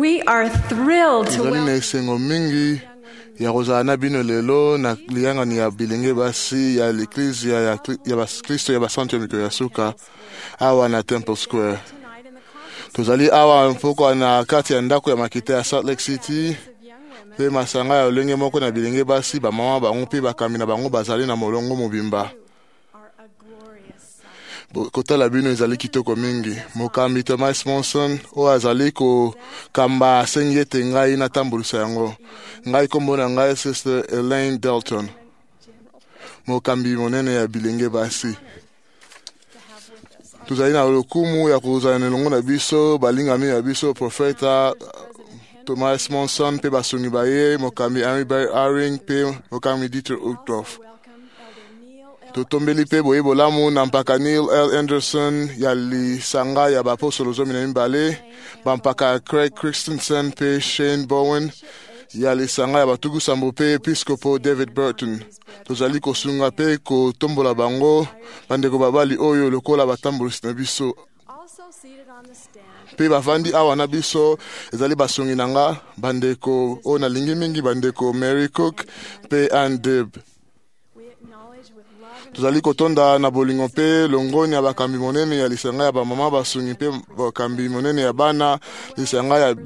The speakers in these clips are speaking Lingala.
We are thrilled to Tozali na welcome esengo mingi ya kozala na bino lelo na liyangani ya bilenge basi ya l'eklizia ya bakristo ya basantu ya mikolo ya suka awa na Temple Square. tonight in the conference Tozali awa mpoko na kati ya ndako ya makita ya Salt Lake City of young women pe masanga ya olenge moko na bilenge basi bamama bango mpe bakambi na bango bazali na molongo mobimba. are a glorious sight. Kotala bino ezali kitoko mingi. Mokambi Thomas Monson oyo azali kokamba asengi ete ngai natambulisa yango. Ngai kombo na ngai Sister Elaine Dalton, mokambi monene ya bilenge basi. Tozali na lokumu ya kozala na elongo na biso balingami ya biso profeta Thomas Monson pe basungi baye mokambi Henry Barry Aring pe mokambi Dieter Uchtdorf. Welcome Elder Neil L. Totombeli pe boye bolamu na mpaka Neil L. Anderson ya lisanga ya bapostolo 12 bampaka Craig Christensen pe Shane Bowen ya lisanga ya batugu sambo pe episkopo David Burton. Tozali kosunga pe kotombola bango bandeko babali oyo lokola batambulisi na biso Also seated on the stand pe bavandi awa na biso ezali basungi na nga bandeko oyo nalingi mingi bandeko Mary Cook pe Ann Dib. we acknowledge with love and Tozali kotonda na bolingo pe longoni ya bakambi monene ya lisanga ya bamama basungi pe bakambi monene ya bana lisanga ya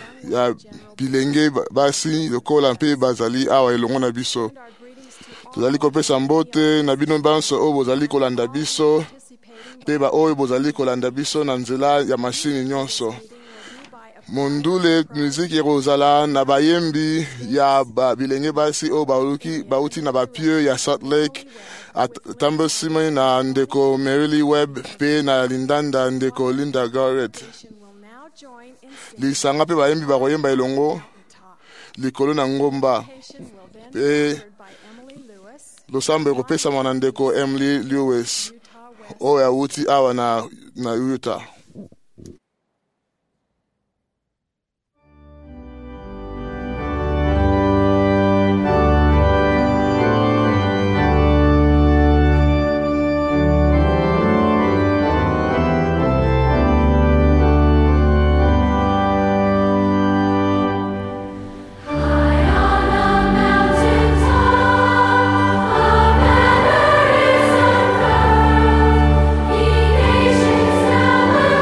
bilenge basi lokola mpe bazali awa elongo na biso. our greetings to all Tozali kopesa mbote na bino banso oyo bozali kolanda biso participating pe baoyo bozali kolanda biso na nzela ya mashini nyonso. will be by a Mondule muziki ekozala na bayembi ya bilenge basi oyo bauti na bapie ya Salt Lake atambosimi na ndeko Merily Webb pe na lindanda ndeko Linda Garrett. will now join in singing Lisanga pe bayembi bakoyemba elongo top. likolo na ngomba Will then pe be heard by Emily Lewis, losambo ekopesama na ndeko Emily Lewis Utah West. oyo auti awa na Utah. Nations now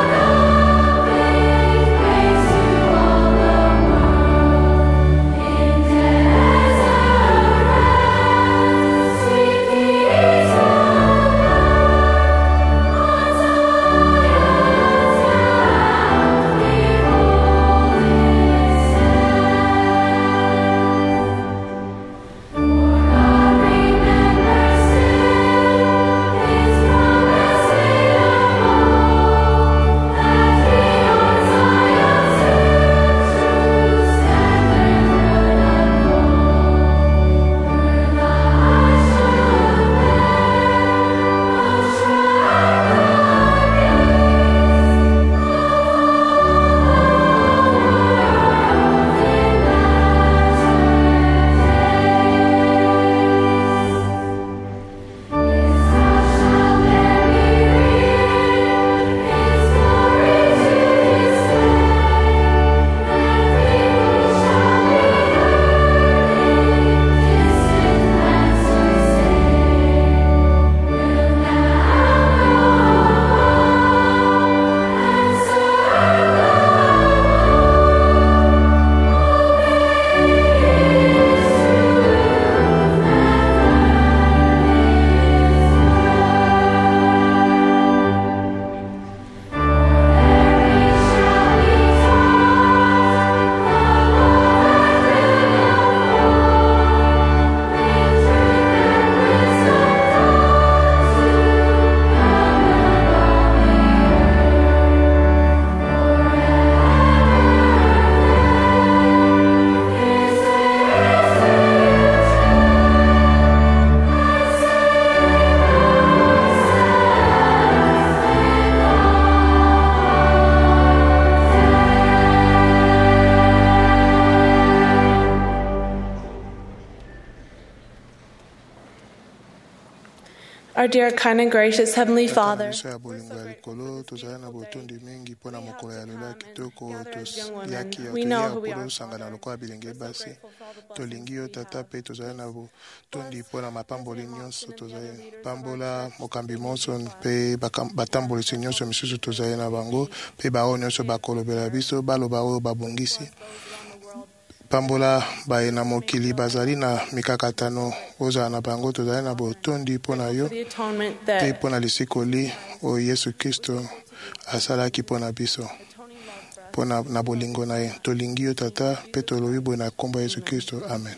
Our dear, kind, and gracious Heavenly Father, biso ya bolingo ya likolo tozali na botondi mingi mpo na mokolo ya lelo ya kitoko toyaki we know toya who we mpo are. tosangana lokola bilenge basi tolingi yo tata mpe tozali na botondi mpo na mapamboli nyonso tozali pambola mokambi monso mpe batambolisi nyonso misusu tozali na bango mpe baoyo nyonso bakolobela biso baloba oyo babongisi pambola baye na mokili bazali na mikakatano ozala na bango tozali na botondi mpo na yo The atonement mpe that mpo na lisikoli oyo yesu kristo asalaki mpo na biso mpo na bolingo na ye tolingi yo tata mpe tolobi boye na kombo ya yesu kristo amen.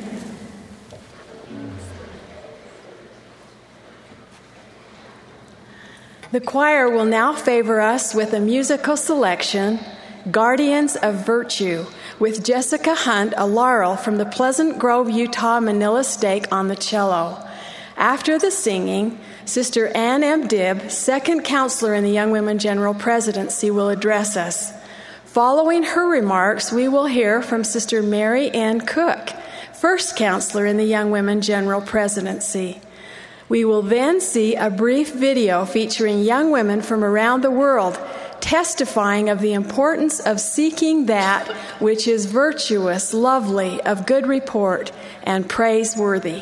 The choir will now favor us with a musical selection, Guardians of Virtue, with Jessica Hunt, a laurel from the Pleasant Grove, Utah Manila Stake on the cello. After the singing, Sister Ann M. Dibb, second counselor in the Young Women General Presidency, will address us. Following her remarks, we will hear from Sister Mary Ann Cook, first counselor in the Young Women General Presidency. We will then see a brief video featuring young women from around the world testifying of the importance of seeking that which is virtuous, lovely, of good report, and praiseworthy.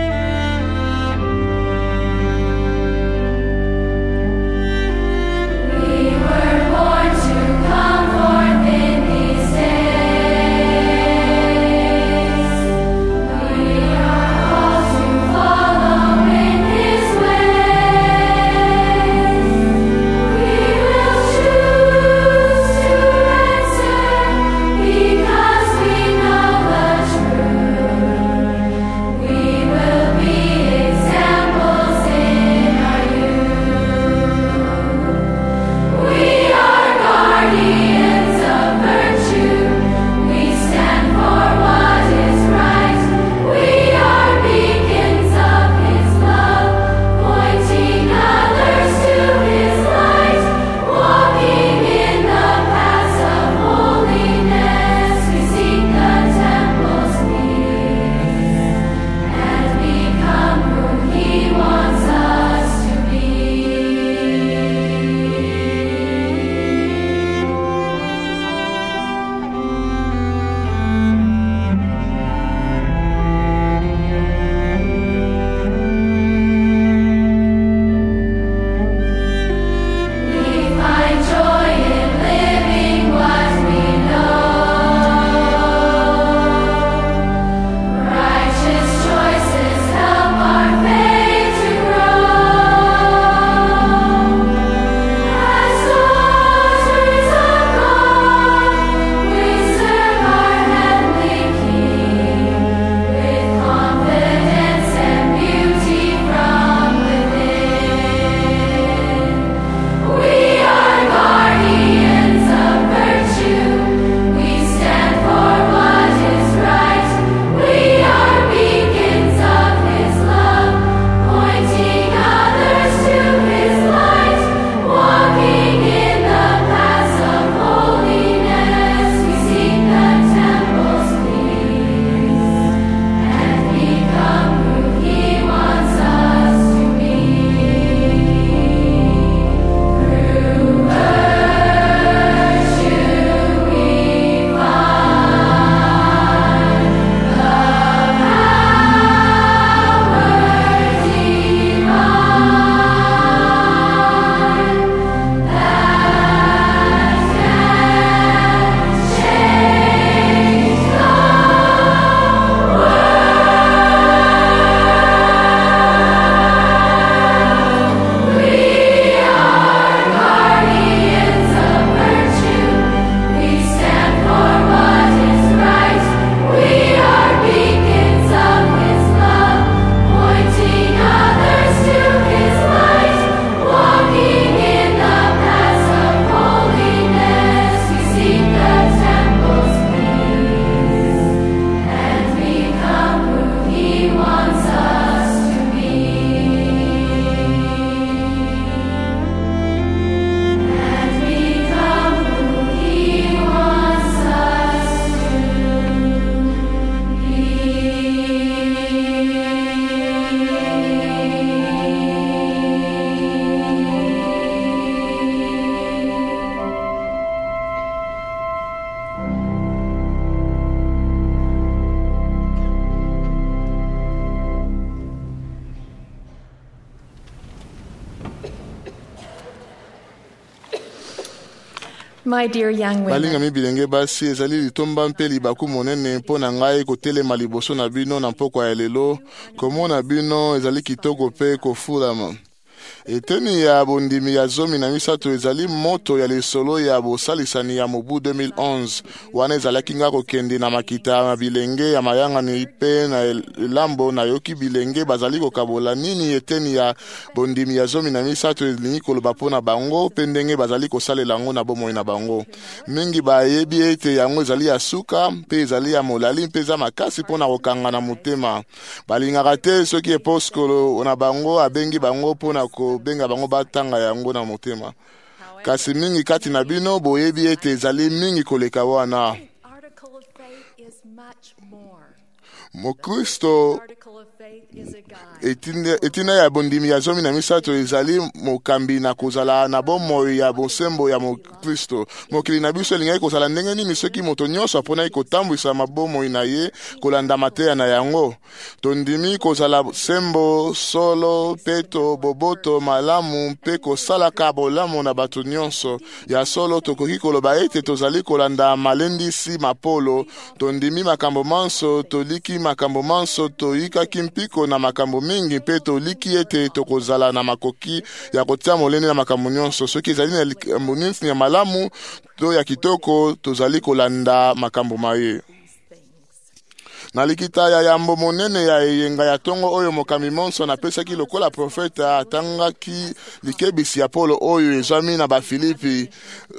We My dear young balinga women, mi bilenge basi ezali litomba mpe libaku monene mpo na ngai kotelema liboso na bino na pokwa ya lelo komona bino ezali kitoko mpe kofulama. Eteni ya bondimi ya 13 ezali moto ya lisolo ya bosalisani ya mobu 2011 wana ezalaki nga kokende na makita ya bilenge ya mayangani mpe na elambo na yoki bilenge bazali kokabola nini eteni ya bondimi ya 13 elingi koloba mpo na bango mpe ndenge bazali kosalela yango na bomoi na bango. Mingi bayebi ete yango ezali ya suka mpe ezali ya molali mpe eza makasi mpo na kokanga na motema. Balingaka te soki eposkolo na bango abengi bango mpo na benga bango batanga yango na motema. Kasi mingi kati na bino boyebi ete ezali mingi koleka wana. Mokristo etina ya bondimi ya 13 ezali mokambi na kozala na bomoi ya bosembo ya Mokristo. Mokili na biso elingai kozala ndenge nini soki moto nyonso aponaki kotambwisa mabomoi na ye kolanda mateya na yango. Tondimi kozala sembo solo peto boboto malamu mpe kosalaka bolamu na bato nyonso ya solo. Tokoki koloba ete tozali kolanda malendisi mapolo. Tondimi makambo manso toliki makambo manso toyikaki mpiko na makambo mingi mpe toliki ete tokozala na makoki ya kotia molende na makambo nyonso. Soki ezali na likambo nini ya malamu to ya kitoko tozali kolanda makambo maye. Na likita ya yambo monene ya eyenga ya tongo oyo mokambi monso napesaki lokola profeta atangaki likebisi ya polo oyo ezwami na bafilipi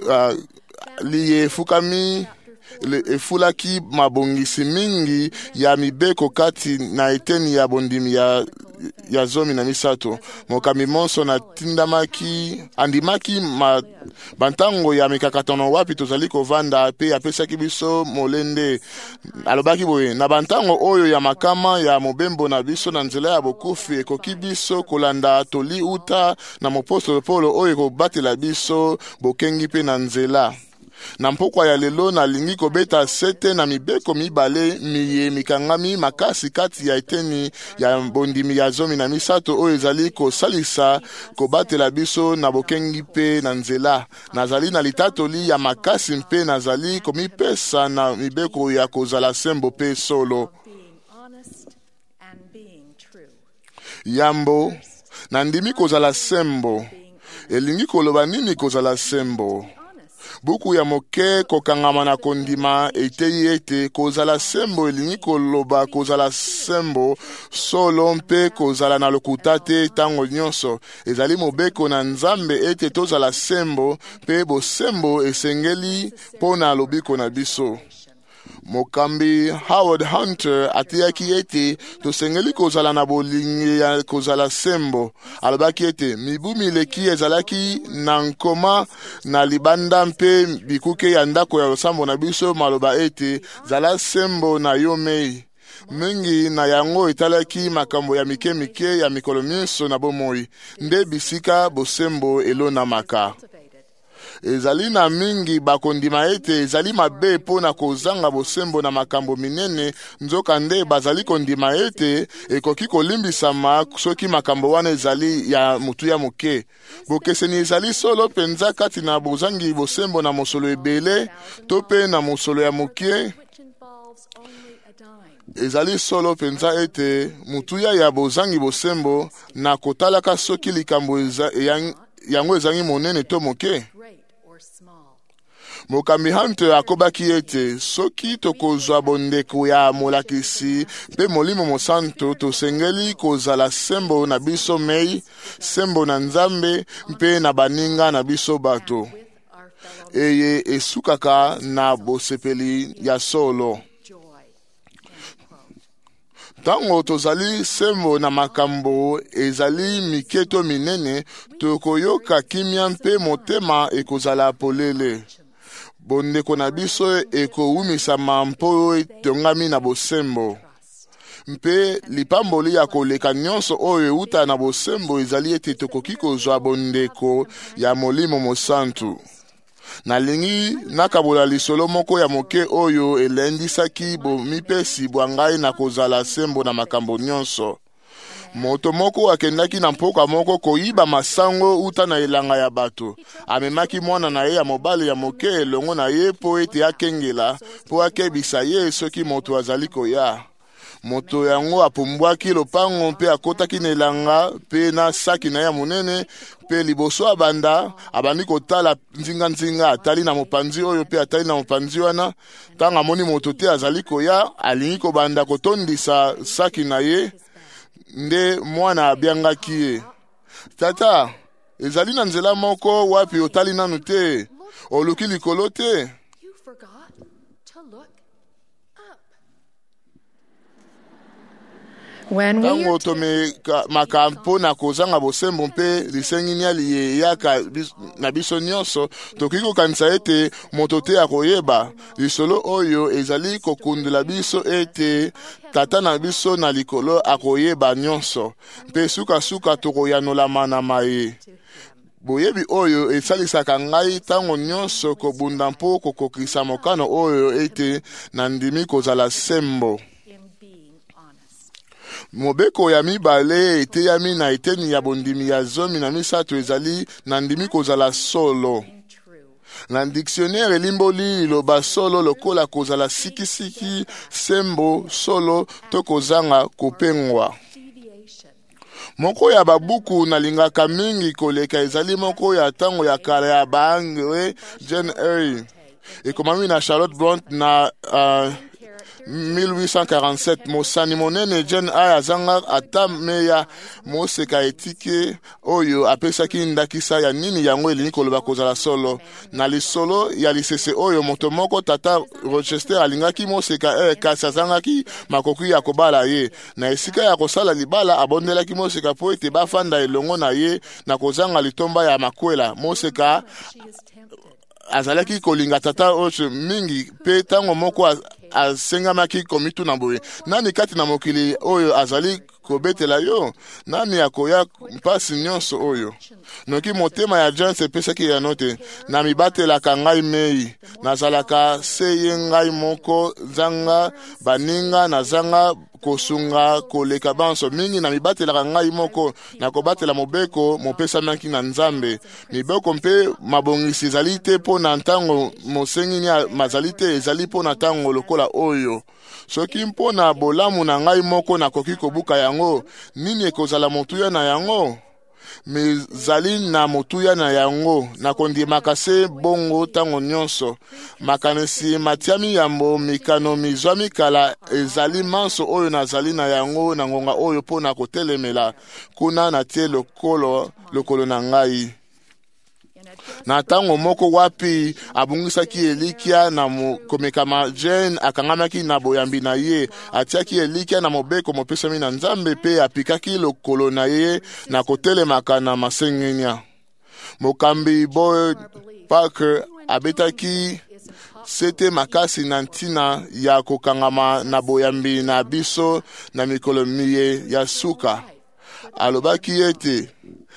liyefukami efulaki mabongisi mingi ya mibeko kati na eteni ya bondimi ya 13. Mokambi monso na tindamaki andimaki bantango ya mikakatono wapi tozali kovanda pe apesaki biso molende. Alobaki boye na bantango oyo ya makama ya mobembo na biso na nzela ya bokufi ekoki biso kolanda toli uta na mopostolo Polo oyo kobatela biso bokengi pe na nzela. Na mpokwa ya lelo nalingi kobeta sete na mibeko mibale miye mikangami makasi kati ya eteni ya bondimi ya 13 oyo ezali kosalisa kobatela biso na bokengi pe na nzela. Nazali na litatoli ya makasi mpe nazali komipesa na mibeko ya kozala sembo pe solo. Yambo nandimi kozala sembo. Elingi koloba nini kozala sembo? Buku ya moke kokangama na kondima etei ete kozala sembo elingi koloba kozala sembo solo mpe kozala na lokuta te tango nyonso. Ezali mobeko na Nzambe ete tozala sembo mpe bosembo esengeli mpo na lobiko na biso. Mokambi Howard Hunter atiaki ete tosengeli kozala na bolingi ya kozala sembo. Alobaki ete mibu mileki ezalaki na nkoma na libanda mpe bikuke ya ndako ya losambo na biso maloba ete zala sembo na yo mei. Mingi na yango etalaki makambo ya mike ya mikolo nyonso na bomoi nde bisika bosembo elona maka. Ezali na mingi bakondima ete ezali mabe mpo na kozanga bosembo na makambo minene nzoka nde bazali kondima ete ekoki kolimbisama soki makambo wana ezali ya mutu ya moke. Bokeseni ezali solo penza kati na bozangi bosembo na mosolo ebele to pe na mosolo ya moke. Ezali solo penza ete mutu ya bozangi bosembo na kotalaka soki likambo yango ezangi monene to moke. Mokambi Hunter akobaki ete soki tokozwa bondeko ya molakisi pe molimo mosanto tosengeli kozala sembo na biso mei, sembo na Nzambe mpe na baninga na biso bato. Eye esukaka na bosepeli ya solo. Tango tozali sembo na makambo ezali miketo minene tokoyoka kimia mpe motema ekozala polele. Bondeko na biso ekowumisa mampo etongami na bosembo. Mpe lipamboli ya koleka nyonso oyo euta na bosembo ezali ete tokoki kozwa bondeko ya molimo mosantu. Nalingi nakabola lisolo moko ya moke oyo elendisaki bomipesi bwangai na kozala sembo na makambo nyonso. moto moko akendaki na mpoka moko koyiba masango uta na elanga ya bato. Amemaki mwana na ye ya mobali ya moke elongo na ye po ete akengela po akebisa ye soki moto azali koya. Moto yango apumbwaki lopango mpe akotaki na elanga mpe na saki na ya monene, mpe liboso abandi kotala nzinga atali na mopanzi oyo mpe atali na mopanzi wana. Tanga amoni moto te azali koya, alingi kobanda kotondisa saki na ye, nde mwana abiangaki ye. Tata, ezali na nzela moko wapi otali nanu te? Oluki likolo te? Tango tomeka mpo na kozanga bosembo mpe lisengini ali yaka na biso nyonso, tokoki kokanisa ete moto te akoyeba lisolo oyo ezali kokundela biso ete tata na biso na likolo akoyeba nyonso, mpe suka tokoyanolama na maye. Boyebi oyo esalisaka ngai tango nyonso kobunda mpo kokokisa mokano oyo ete nandimi kozala sembo. Mobeko ya mibale eteyami na eteni ya bondimi ya 13 ezali nandimi kozala solo. Na dictionnaire elimboli liloba solo lokola kozala sikisiki, sembo, solo to kozanga kopengwa. Moko ya babuku nalingaka mingi koleka ezali moko ya tango ya kala ya baangre Jane Eyre. Ekomami na Charlotte Brontë na 1847. Mosani monene Jane Eyre azanga ata meya moseka etike oyo apesaki ndakisa ya nini yango elingi koloba kozala solo. Na lisolo ya lisese oyo moto moko tata Rochester alingaki moseka kasi azangaki makoki ya kobala ye. Na esika ya kosala libala abondelaki moseka po ete bafanda elongo na ye na kozanga litomba ya makwela. Moseka azalaki kolinga tata ocho mingi pe tango moko asengamaki komitu na boye. Nani kati na mokili oyo azali kobetela yo? Nani akoya mpasi nyonso oyo? Noki motema ya Jane sepesaki ya note. Na mibatelaka ngai mei. Nazalaka seye ngai moko zanga baninga na zanga kosunga koleka banso mingi na mibatelaka ngai moko na kobatela mobeko mopesa manki na Nzambe. Mibeko mpe mabongisi ezali te po na ntango mosengini mazali te ezali po na ntango lokola oyo. Soki mpo na bolamu na ngai moko nakoki kobuka yango, nini ekozala motuya na yango? Mezali na motuya na yango, nakondimaka se bongo tango nyonso. Makanisi matiami yambo mikano mizwami kala ezali manso oyo nazali na yango na ngonga oyo po na kotelemela kuna na tie lokolo na ngai. Na tango moko wapi abungisaki elikia na komekama Jane akangamaki na boyambi na ye, atiaki elikia na mobeko mopesami na Nzambe pe apikaki lokolo na ye na kotelemaka na masengenya. Mokambi Boyd Parker abetaki sete makasi na ntina ya kokangama na boyambi na biso na mikolo miye ya suka. Alobaki ete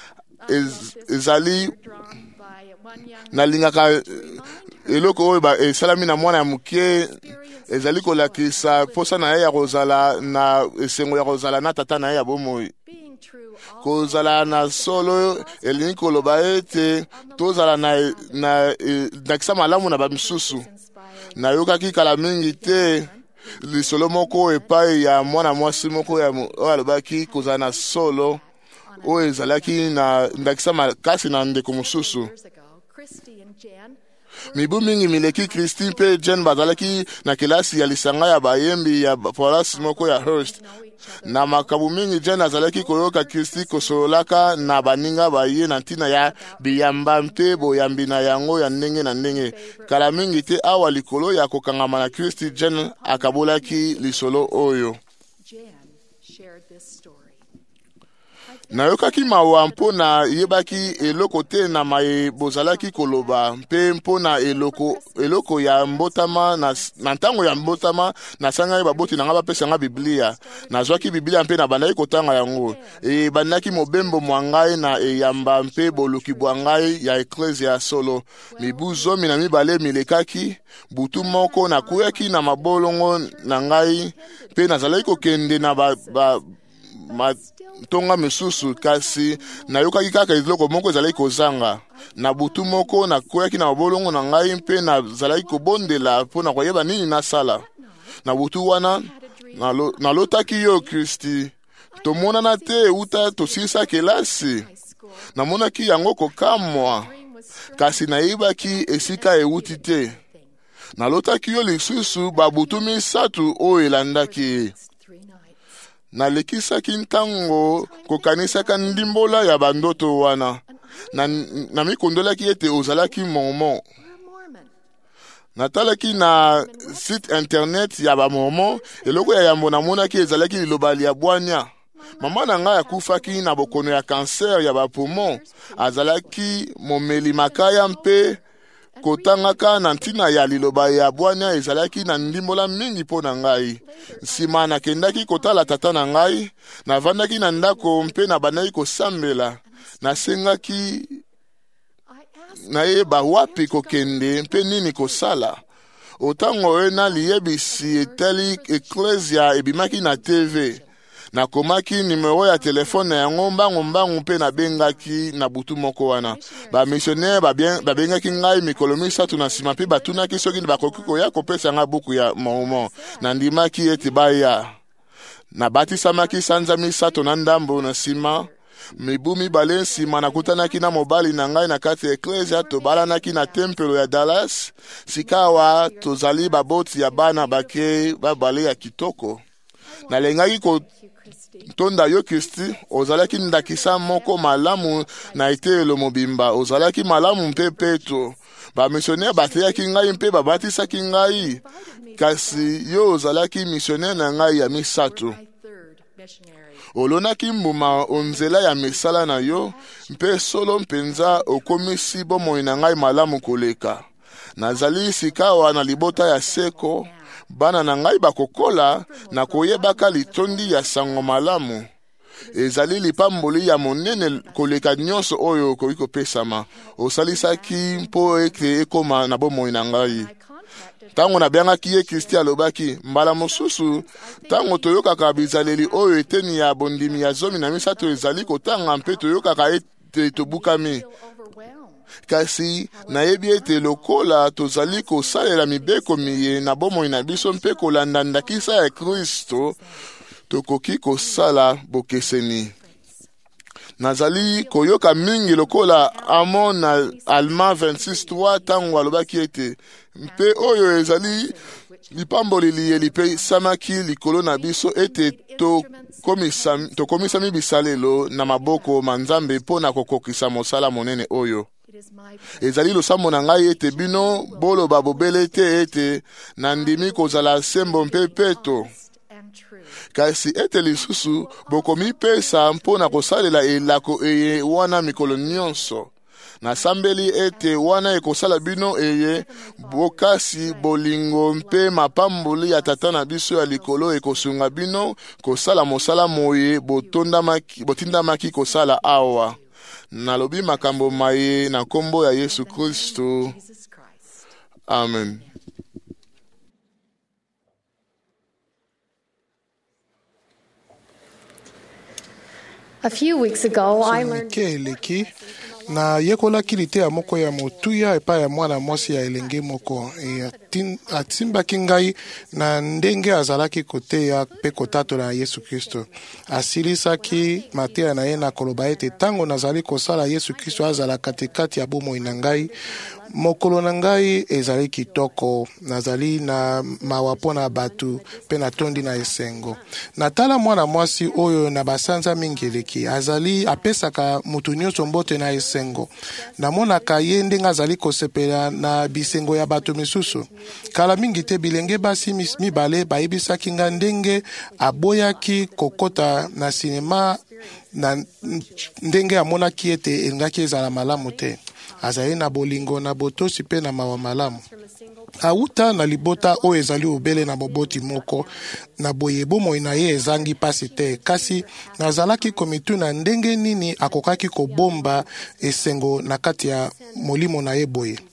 ezali nalingaka eloko oyo esalami na mwana ya muke ezali kolakisa posa na ye ya kozala na esengo ya kozala na tata na ye ya bomoi. Kozala na solo elingi koloba ete tozala na kisa malamu na bamisusu. Nayokaki kala mingi te lisolo moko epai ya mwana mwasi moko oyo alobaki kozala na solo oyo ezalaki na ndakisa makasi na ndeko mosusu. Mibu mingi mileki Christine mpe Jane bazalaki na kelasi ya lisanga ya bayembi ya polasi moko ya Hearst. Na makabu mingi Jane azalaki koyoka Christi kosolaka na baninga baye na ntina ya biyamba mpe boyambi na yango ya ndenge na ndenge. Kala mingi te awa likolo ya kokangama na Christi Jane akabolaki lisolo oyo. Nayokaki mawa mpo na yebaki eloko te na maye bozalaki koloba mpe mpo na eloko ya mbotama na ntango ya mbotama nasanga baboti na nga bapesa nga Biblia. Nazwaki Biblia mpe na bandaki kotanga yango. Bandaki mobembo mwangai na eyamba mpe boluki bwangai ya eklesia solo. Mibu 12 milekaki butu moko na kuyaki na mabolongo na ngai mpe nazalaki kokende na matonga misusu kasi nayokaki kaka eloko moko ezalaki kozanga na butu moko nakweyaki na bolongo na ngai mpe nazalaki kobondela mpo na koyeba nini nasala na butu wana nalotaki yo Kristi tomonana te euta tosilisa kelasi namonaki yango kokamwa kasi nayebaki esika euti te nalotaki yo lisusu babutu misatu oyo elandaki nalekisaki ntango kokanisaka ndimbola ya bandoto wana na mikondolaki ete ozalaki mormon natalaki na site internet ya bamormon eloko ya yambo namonaki ezalaki liloba ya bwanya mama na ngai akufaki na bokono ya kanser ya bapoumon azalaki momeli makaya mpe kotangaka na ntina ya liloba ya bwanya ezalaki na ndimbola mingi mpo na ngai nsima nakendaki kotala tata na ngai navandaki na ndako mpe nabandaki kosambela nasengaki nayeba wapi kokende mpe nini kosala otango oyo naliyebisi etali eklesia ebimaki na TV nakomaki nimero ya telefone na yango mbangu mpe nabengaki na butu moko wana bamissionnaire babengaki ngai mikolo misatu na nsima mpe batunaki soki bakoki koya kopesa ngai buku ya mormon nandimaki ete baya nabatisamaki sanza misato na ndambo na nsima mibu mibale nsima nakutanaki na mobali na ngai na kati ya eklesia tobalanaki na tempelo ya Dallas sikawa tozali baboti ya bana bake babale ya kitoko nalengaki tonda yo Kristi ozalaki ndakisa moko malamu na etelo mobimba ozalaki malamu mpe peto bamissionnaire bateyaki ngai mpe babatisaki ngai kasi yo ozalaki missionnaire na ngai ya misato olonaki mbuma onzela ya misala na yo mpe solo mpenza okomisi bomoi na ngai malamu koleka nazali sikawa na libota ya seko bana na ngai bakokola na koyebaka litondi ya sango malamu ezali lipamboli ya monene koleka nyonso oyo okoki kopesama osalisaki mpo ete ekoma na bomoi na ngai tango nabengaki ye Kristi alobaki mbala mosusu tango toyokaka bizaleli oyo eteni ya bondimi ya 13 ezali kotanga mpe toyokaka ete tobukami kasi nayebi ete lokola tozali kosalela mibeko miye na bomoi na biso mpe kolanda ndakisa ya Kristo tokoki kosala bokeseni nazali koyoka mingi lokola Amon na Alma 26:3 tango alobaki ete mpe oyo ezali lipamboleli elipesamaki likolo na biso ete tokomisami bisalelo na maboko manzambe mpo na kokokisa mosala monene oyo ezali losambo na ngai ete bino boloba bobele te ete nandimi kozala sembo mpe peto kasi ete lisusu bokomipesa mpo na kosalela elako eye wana mikolo nyonso nasambeli ete wana ekosala bino eye bokasi bolingo mpe mapamboli ya tata na biso ya likolo ekosunga bino kosala mosala moye botindamaki kosala awa nalobi makambo maye na kombo ya Yesu Kristo amen. A few weeks ago, I learned na yekolaki liteya moko ya motuya epai ya mwana mwasi ya elenge moko atimbaki ngai na ndenge azalaki koteya mpe kotatola Yesu Kristo asilisaki mateya na ye na koloba ete tango nazali kosala Yesu Kristo azala katikati ya bomoi na ngai mokolo na ngai ezali kitoko nazali na mawa mpona batu mpe natondi na esengo natala mwana mwasi oyo na basanza mingi eleki azali apesaka mutu nyonso mbote na esengo namonaka ye ndenge azali kosepela na bisengo ya bato misusu kala mingi te bilenge basi mibale bayebisaki nga ndenge aboyaki kokota na sinema na ndenge amonaki ete elingaki ezala malamu te azali na bolingo na botosi mpe na mawa malamu auta na libota oyo ezali obele na boboti moko na boye bomoi na ye ezangi pasi te kasi nazalaki komituna ndenge nini akokaki kobomba esengo na kati ya molimo na ye boye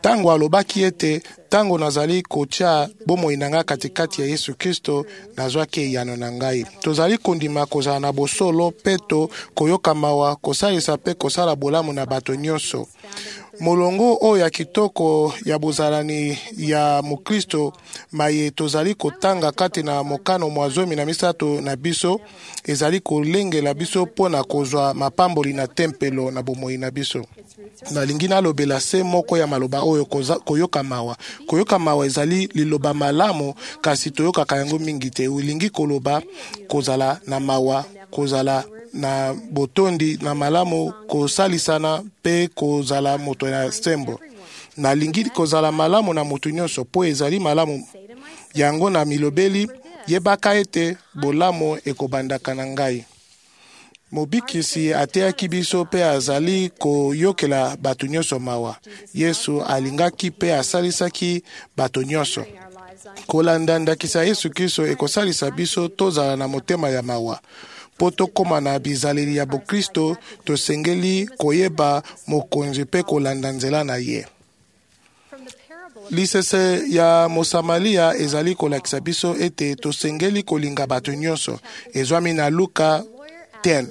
Tango alobaki ete tango nazali kotia bomoi na ngai katikati ya Yesu Kristo nazwaki eyano na ngai. Tozali kondima kozala na bosolo peto koyoka mawa kosalisa pe kosala bolamu na bato nyonso. Molongo oyo ya kitoko ya bozalani ya Mukristo maye tozali kotanga kati na mokano mwazomi na misato na biso ezali kolengela biso pona kozwa mapamboli na tempelo na bomoi na biso. Nalingi nalobela se moko ya maloba oyo koyoka mawa. Koyoka mawa ezali liloba malamu kasi toyokaka yango mingi te. Ulingi koloba kozala na mawa, kozala na botondi na malamu kosalisana pe kozala moto na sembo. Nalingi kozala malamu na moto nyonso po ezali malamu yango na milobeli yebaka ete bolamu ekobandaka na ngai. Mobikisi ateyaki biso pe azali koyokela bato nyonso mawa. Yesu alingaki pe asalisaki bato nyonso. Kolanda ndakisa Yesu Kristo ekosalisa biso tozala na motema ya mawa. Po tokoma na bizaleli ya Bokristo tosengeli koyeba mokonzi pe kolanda nzela na ye. Lisese ya Mosamalia ezali kolakisa biso ete tosengeli kolinga bato nyonso. Ezwami na Luka 10.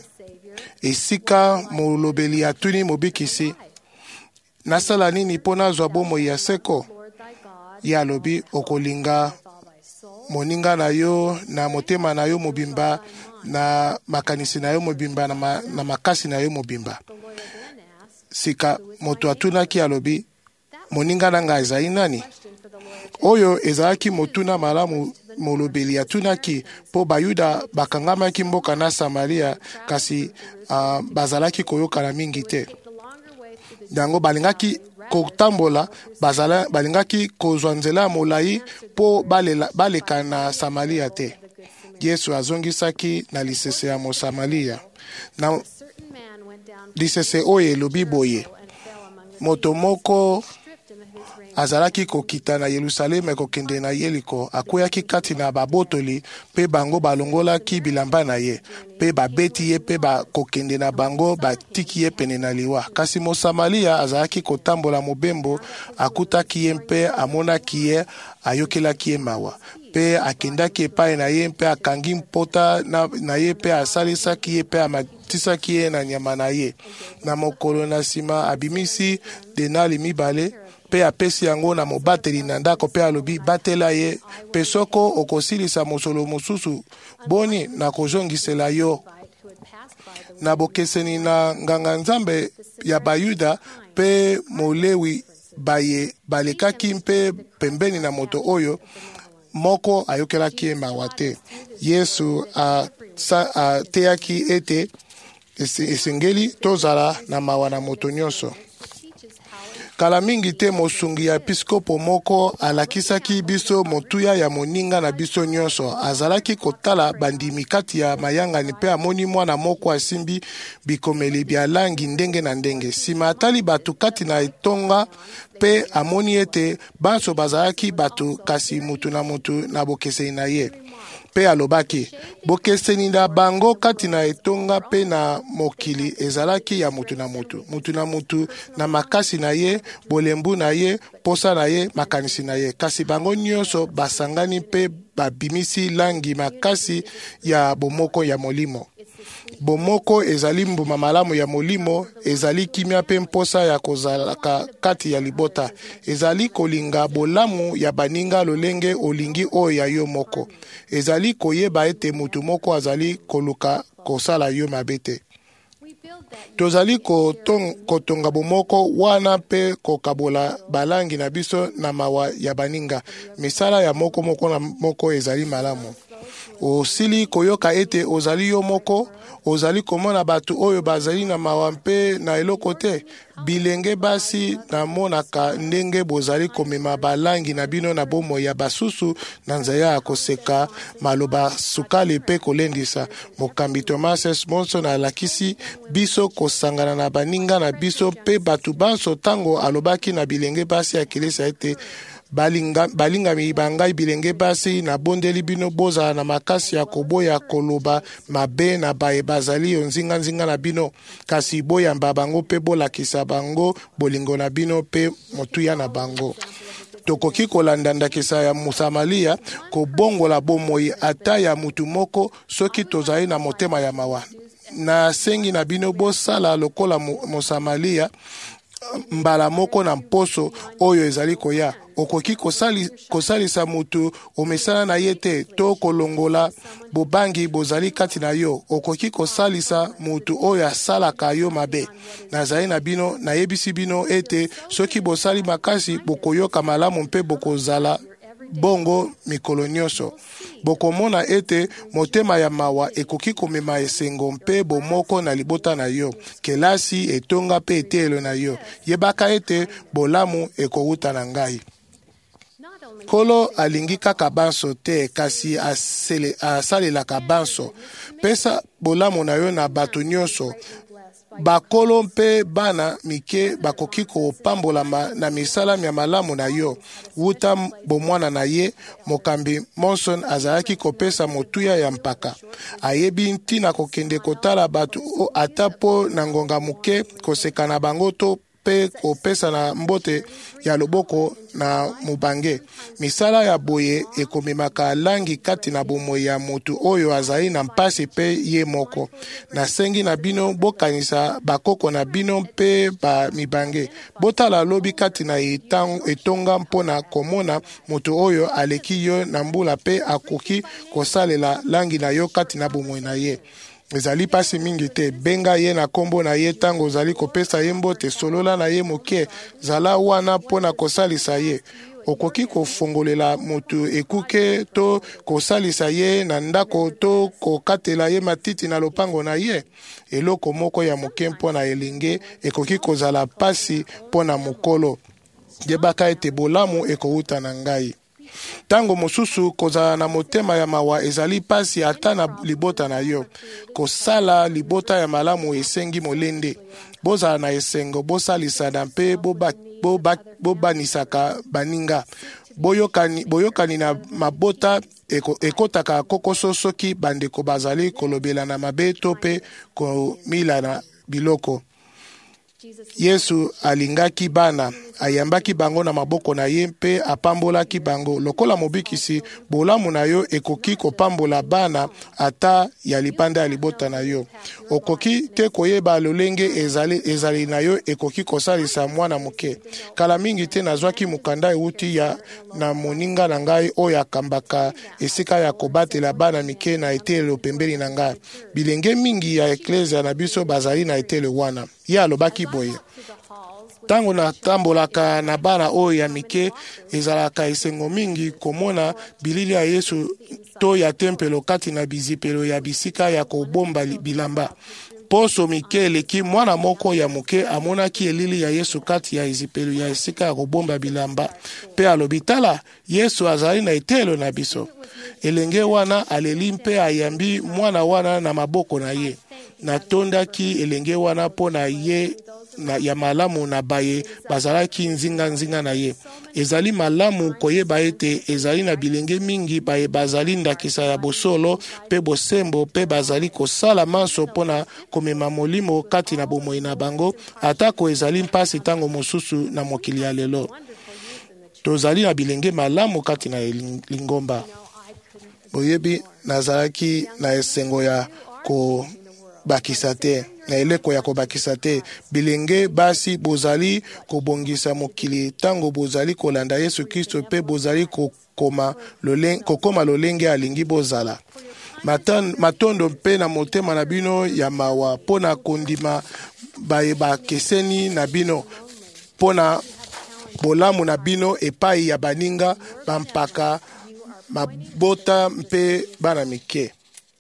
Esika molobeli atuni mobikisi nasala nini mpo nazwa bomoi ya seko? Ye alobi okolinga moninga na yo na motema na yo mobimba na makanisi na yo mobimba na makasi na yo mobimba. Sika moto atunaki alobi moninga na ngai ezali nani? Oyo ezalaki motuna malamu molobeli atunaki po bayuda bakangamaki mboka na Samaria kasi bazalaki koyokana mingi te. Yango balingaki kotambola balingaki kozwa nzela molai po baleka na Samaria te. Yesu azongisaki na lisese ya Mosamalia. Na lisese oyo elobi boye. Moto moko azalaki kokita na Yerusalema kokende na Yeriko, akweyaki kati na babotoli pe bango balongolaki bilamba na ye pe babeti ye pe kokende na bango batiki ye pene na liwa. Kasi Mosamalia azalaki kotambola mobembo, akutaki ye mpe amonaki ye, ayokelaki ye mawa pe akendaki epai na ye mpe akangi mpota na ye pe asalisaki ye pe amatisaki ye na nyama na ye. Na mokolo na nsima abimisi denali mibale pe apesi yango na mobateli na ndako pe alobi batela ye pe soko okosilisa mosolo mosusu boni na kozongisela yo. Na bokeseni na nganga nzambe ya Bayuda pe molewi baye balekaki mpe pembeni na moto oyo moko ayokelaki ye mawa te. Yesu ateyaki ete esengeli tozala na mawa na moto nyonso. Kala mingi te mosungi ya episkopo moko alakisaki biso motuya ya moninga na biso nyonso. Azalaki kotala bandimi kati ya mayangani pe amoni mwana moko asimbi bikomeli bya langi ndenge na ndenge. Sima atali batu kati na etonga pe amoni ete banso bazalaki batu kasi mutu na bokeseni na ye. Pe alobaki bokeseni na bango kati na etonga pe na mokili ezalaki ya mutu na mutu na makasi na ye, bolembu na ye, posa na ye, makanisi na ye. Kasi bango nyonso basangani pe babimisi langi makasi ya bomoko ya molimo. Bomoko ezali mbuma malamu ya molimo, ezali kimia pe mposa ya kozalaka kati ya libota. Ezali kolinga bolamu ya baninga lolenge olingi oyo ya yo moko. Ezali koyeba ete mutu moko azali koluka kosala yo mabete. Tozali kotonga bomoko wana pe kokabola balangi na biso na mawa ya baninga. Misala ya moko na moko ezali malamu. Osili koyoka ete ozali yo moko, ozali komona batu oyo bazali na mawa mpe na eloko te. Bilenge basi na monaka ndenge bozali komema balangi na bino na bomo ya basusu na nzaya ya koseka maloba sukali pe kolendisa. Mokambi Thomas S. Monson alakisi biso kosangana na baninga na biso pe batu banso tango alobaki na bilenge basi ya kilisa ete balingami bangai bilenge basi na bondeli bino bozala na makasi ya koboya koloba mabe na baye bazali nzinga na bino, kasi boyamba bango pe bolakisa bango bolingo na bino pe motuya na bango. Tokoki kolanda ndakisa ya Mosamalia kobongola bomoi ata ya mutu moko soki tozali na motema ya mawa. Na sengi na bino bosala lokola Mosamalia mbala moko na mposo oyo ezali koya. Okoki kosalisa mutu omesana na ye te to kolongola bobangi bozali kati na yo. Okoki kosalisa mutu oyo asalaka yo mabe. Nazali na bino nayebisi bino ete soki bosali makasi bokoyoka malamu mpe bokozala bongo mikolo nyonso. Bokomona ete motema ya mawa ekoki komema esengo mpe bomoko na libota na yo. Kelasi etonga pe etelo na yo. Yebaka ete bolamu ekouta na ngai. Kolo alingi kaka banso te, kasi asalelaka banso. Pesa bolamu na yo na bato nyonso. Bakolo mpe bana mike bakoki kopambolama na misala ya malamu na yo. Wuta bomwana na ye, mokambi Monson azalaki kopesa motuya ya mpaka. Ayebi ntina kokende kotala bato ata po na ngonga muke koseka na bango to pe kopesa na mbote ya loboko na mubange. Misala ya boye ekomemaka langi kati na bomoi ya motu oyo azali na mpasi pe ye moko. Na sengi na bino bokanisa bakoko na bino pe ba mibange. Botala lobi kati na etonga mpona komona motu oyo aleki yo na mbula pe akoki kosalela langi na yo kati na bomoi na ye. Ezali pasi mingi te, benga ye na kombo na ye tango ozali kopesa ye mbote, solola na ye moke, zala wana pona kosalisa ye. Okoki kofongolela motu ekuke to kosalisa ye na ndako to kokatela ye matiti na lopango na ye. Eloko moko ya moke mpona elenge ekoki kozala pasi pona mokolo. Yebaka ete bolamu ekouta na ngai. Tango mosusu kozala na motema ya mawa ezali pasi ata na libota na yo. Kosala libota ya malamu esengi molende. Bozala na esengo, bosalisa na mpe bobanisaka baninga. Boyokani na mabota ekotaka kokoso soki bandeko bazali kolobela na mabe to pe komila na biloko. Yesu alingaki bana, ayambaki bango na maboko na ye mpe apambolaki bango. Lokola mobikisi, bolamu na yo ekoki kopambola bana ata ya lipanda ya libota na yo. Okoki te koyeba lolenge ezali na yo ekoki kosalisa mwana moke. Kala mingi te nazwaki mukanda euti ya na moninga na ngai oyo akambaka esika ya kobatela bana mike na etelo pembeni na ngai. Bilenge mingi ya eklesia na biso bazali na etelo wana. Ye alobaki boye. Tango na tambolaka na bana oyo ya mike ezalaka esengo mingi komona bilili ya Yesu to ya tempelo kati na bizipelo ya bisika ya kobomba bilamba. Poso mike eleki mwana moko ya muke amonaki elili ya Yesu kati ya izipelo ya esika ya kobomba bilamba. Pe alobitala Yesu azali na etelo na biso. Elenge wana aleli mpe ayambi mwana wana na maboko na ye. Natondaki elenge wana pona ye ya malamu na baye bazalaki nzinga na ye. Ezali malamu koyeba ete ezali na bilenge mingi baye bazali ndakisa ya bosolo pe bosembo pe bazali kosala manso pona komema molimo kati na bomoi na bango atako ezali mpasi tango mosusu na mokili ya lelo. Tozali na bilenge malamu kati na lingomba. Boyebi nazalaki na esengo ya ko bakisa te, na eleko ya kobakisa te. Bilenge basi bozali kobongisa mokili tango bozali kolanda Yesu Kristo pe bozali kokoma lolenge alingi bozala. Matondo mpe na motema na bino ya mawa pona kondima bayeba keseni na bino pona bolamu na bino epai ya baninga bampaka mabota mpe bana mike.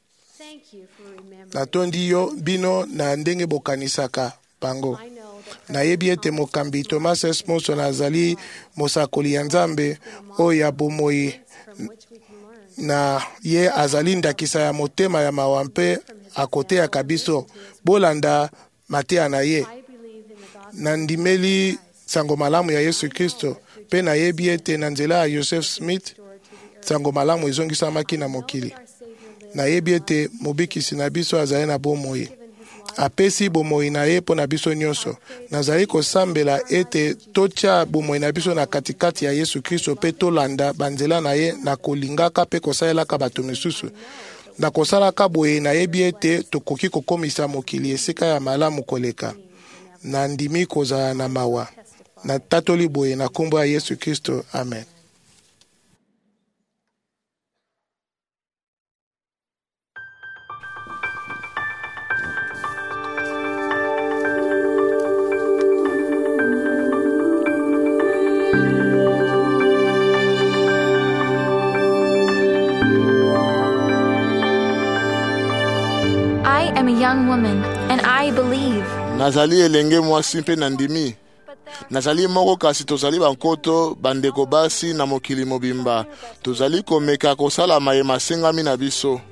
Natondi yo bino na ndenge bokanisaka bango. Nayebi ete mokambi Thomas S. Monson azali mosakoli ya Nzambe oyo ya bomoi na ye azali ndakisa ya motema ya mawa mpe akote ya kabiso. Bolanda mateya na ye. Nandimeli sango malamu ya Yesu Kristo mpe nayebi ete na nzela ya Joseph Smith sango malamu ezongisamaki na mokili. Nayebi ete mobikisi na biso azali na bomoi, apesi bomoi na ye mpo na biso nyonso. Nazali kosambela ete totya bomoi na biso na katikati ya Yesu Kristo mpe tolanda banzela na ye na kolingaka mpe kosalelaka bato misusu. Na kosalaka boye nayebi ete tokoki kokomisa mokili esika ya malamu koleka. Na ndimi kozala na mawa. Na tatoli boye na kombo ya Yesu Kristo. Amen. I am a young woman, and I believe. Nazali elenge mwasi mpe na ndimi. Nazali moko kasi tozali bankoto bandeko basi na mokili mobimba. Tozali komeka kosala mayema sengami na biso.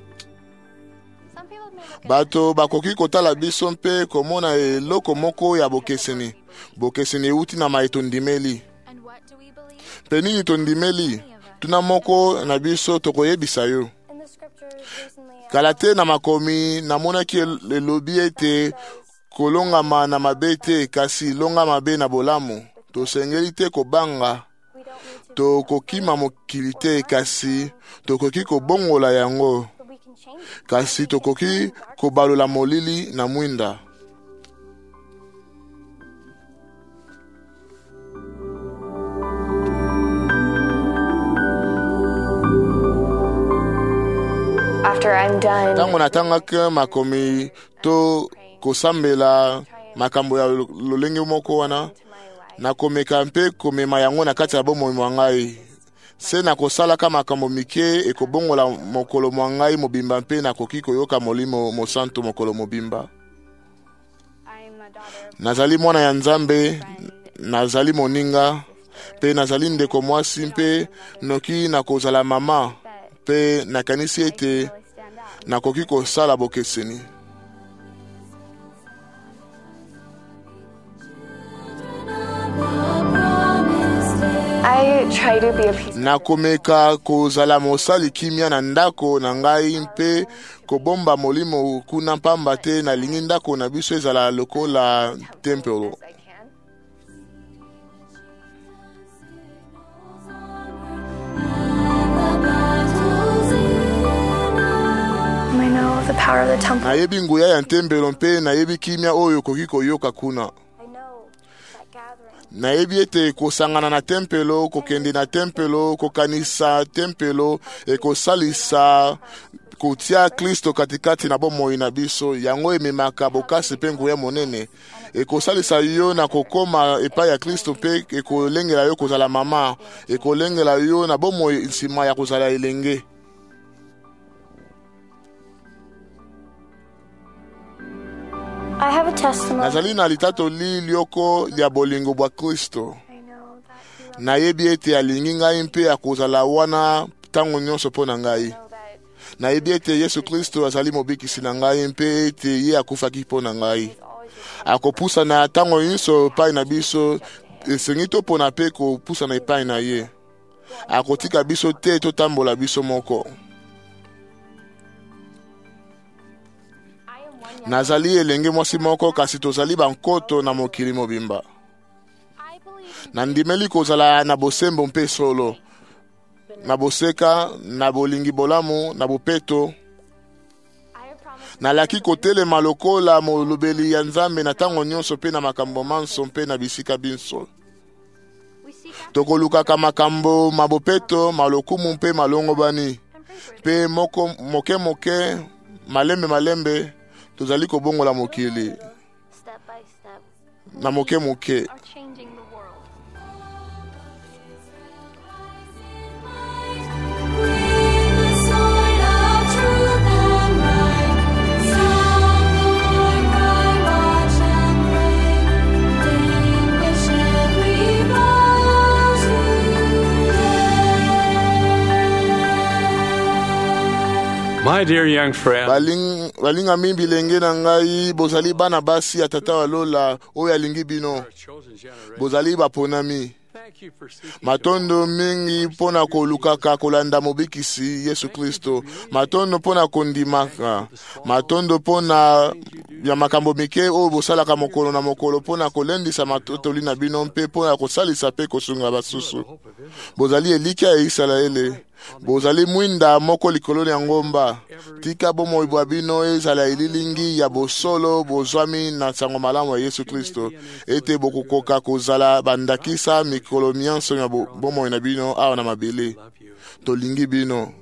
Bato bakoki kotala biso mpe komona eloko moko ya bokeseni. Bokeseni euti na maetondimeli. Mpe nini tondimeli? Tuna moko na biso tokoyebisa yo. Kala te na makomi namonaki elobi ete kolongama na mabe te kasi longa mabe na bolamu. Tosengeli te kobanga, tokokima mokili te kasi tokoki kobongola yango, kasi tokoki kobalola molili na mwinda. After I'm done, tango natangaka makomi to kosambela makambo ya lolenge moko wana, nakomeka mpe komema yango na kati ya bomoi mwa ngai. Se nakosalaka makambo mike ekobongola mokolo mwa ngai mobimba mpe nakoki koyoka molimo mosantu mokolo mobimba. Nazali mwana ya Nzambe, nazali moninga, mpe nazali ndeko mwasi mpe noki nakozala mama, mpe nakanisi ete nakoki kosala bokeseni. I try to be a peace. Nakomeka kozala mosali kimia na ndako na ngai mpe kobomba molimo kuna pamba te na lingi ndako na biso ezala lokola tempelo. Nayebi nguya ya tempelo mpe nayebi kimia oyo koki koyoka kuna. Nayebi ete kosangana na tempelo, kokende na tempelo, kokanisa tempelo, ekosalisa kotia Kristo katikati na bomoi na biso, yango ememaka bokasi mpe nguya monene. Ekosalisa yo na kokoma epai ya Kristo mpe ekolengela yo kozala mama, ekolengela yo na bomoi nsima ya kozala elenge. I have a testimony. Nazali na litato li lioko lia bolingo bwa Kristo. Nayebi ete alingi ngai mpe akozala wana tango nyonso mpo na ngai. Nayebi ete Yesu Kristo azali mobikisi na ngai mpe ete ye akufaki mpo na ngai. Akopusa na tango nyonso epai na biso, esengi topona mpe kopusa na epai na ye. Akotika biso te totambola biso moko. Nazali elenge mwasi moko kasi tozali bankoto na mokili mobimba. Nandimeli kozala na bosembo mpe solo, na boseka, na bolingi bolamu, na bopeto. Nalaki kotelema lokola molobeli ya Nzambe na tango nyonso mpe na makambo manso mpe na bisika binso. Tokolukaka makambo mabopeto, malokumu mpe malongo bani. Mpe moke malembe tozali kobongola mokili na moke. My dear young friend, balinga mimbi lenge na ngai, bozali bana basi ya tata walola oyo alingi bino. Bozali baponami. Matondo mingi pona kolukaka kolanda mobikisi Yesu Kristo. Matondo pona kondimaka. Matondo pona ya makambo mike o bosalaka mokolo na mokolo pona kolendisa matotoli na bino mpe pona kosalisa pe kosunga basusu. Bozali elika ya Isalaele. Bozali mwinda moko likolo ya ngomba. Tika bomo ibwa bino ezala ililingi ya bosolo bozwami na sango malamu ya Yesu Kristo. Ete bokukoka kozala bandakisa mikolo mianso ya bomo na bino awa na mabele. Tolingi bino.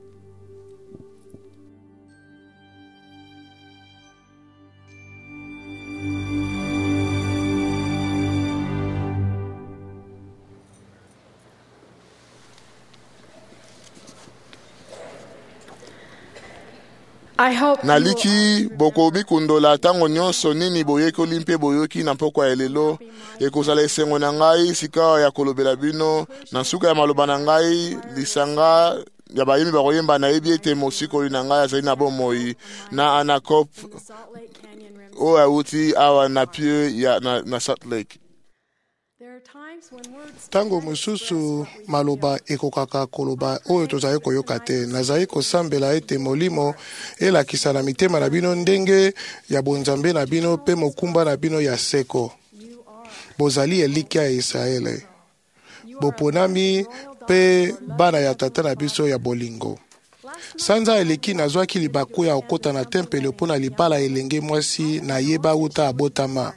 Naliki boko bikundola tango nyonso nini boyekoli mpe boyoki na pokwa ya lelo ekozala esengo na ngai sika ya kolobela bino na suka ya maloba na ngai lisanga ya bayembi bakoyemba nayebi ete mosikoli na ngai azali na bomoi na Anacop oyo awuti awa na pieu ya na Salt Lake. Tango mosusu maloba ekokaka koloba oyo tozali koyoka te. Nazali kosambela ete molimo elakisa na mitema na bino ndenge ya bonzambe na bino pe mokumba na bino ya seko. Bozali elikia ya Israele. Boponami pe bana ya tata na biso ya bolingo. Sanza eleki nazwaki libaku ya okota na tempele mpona libala elenge mwasi na yeba uta abotama.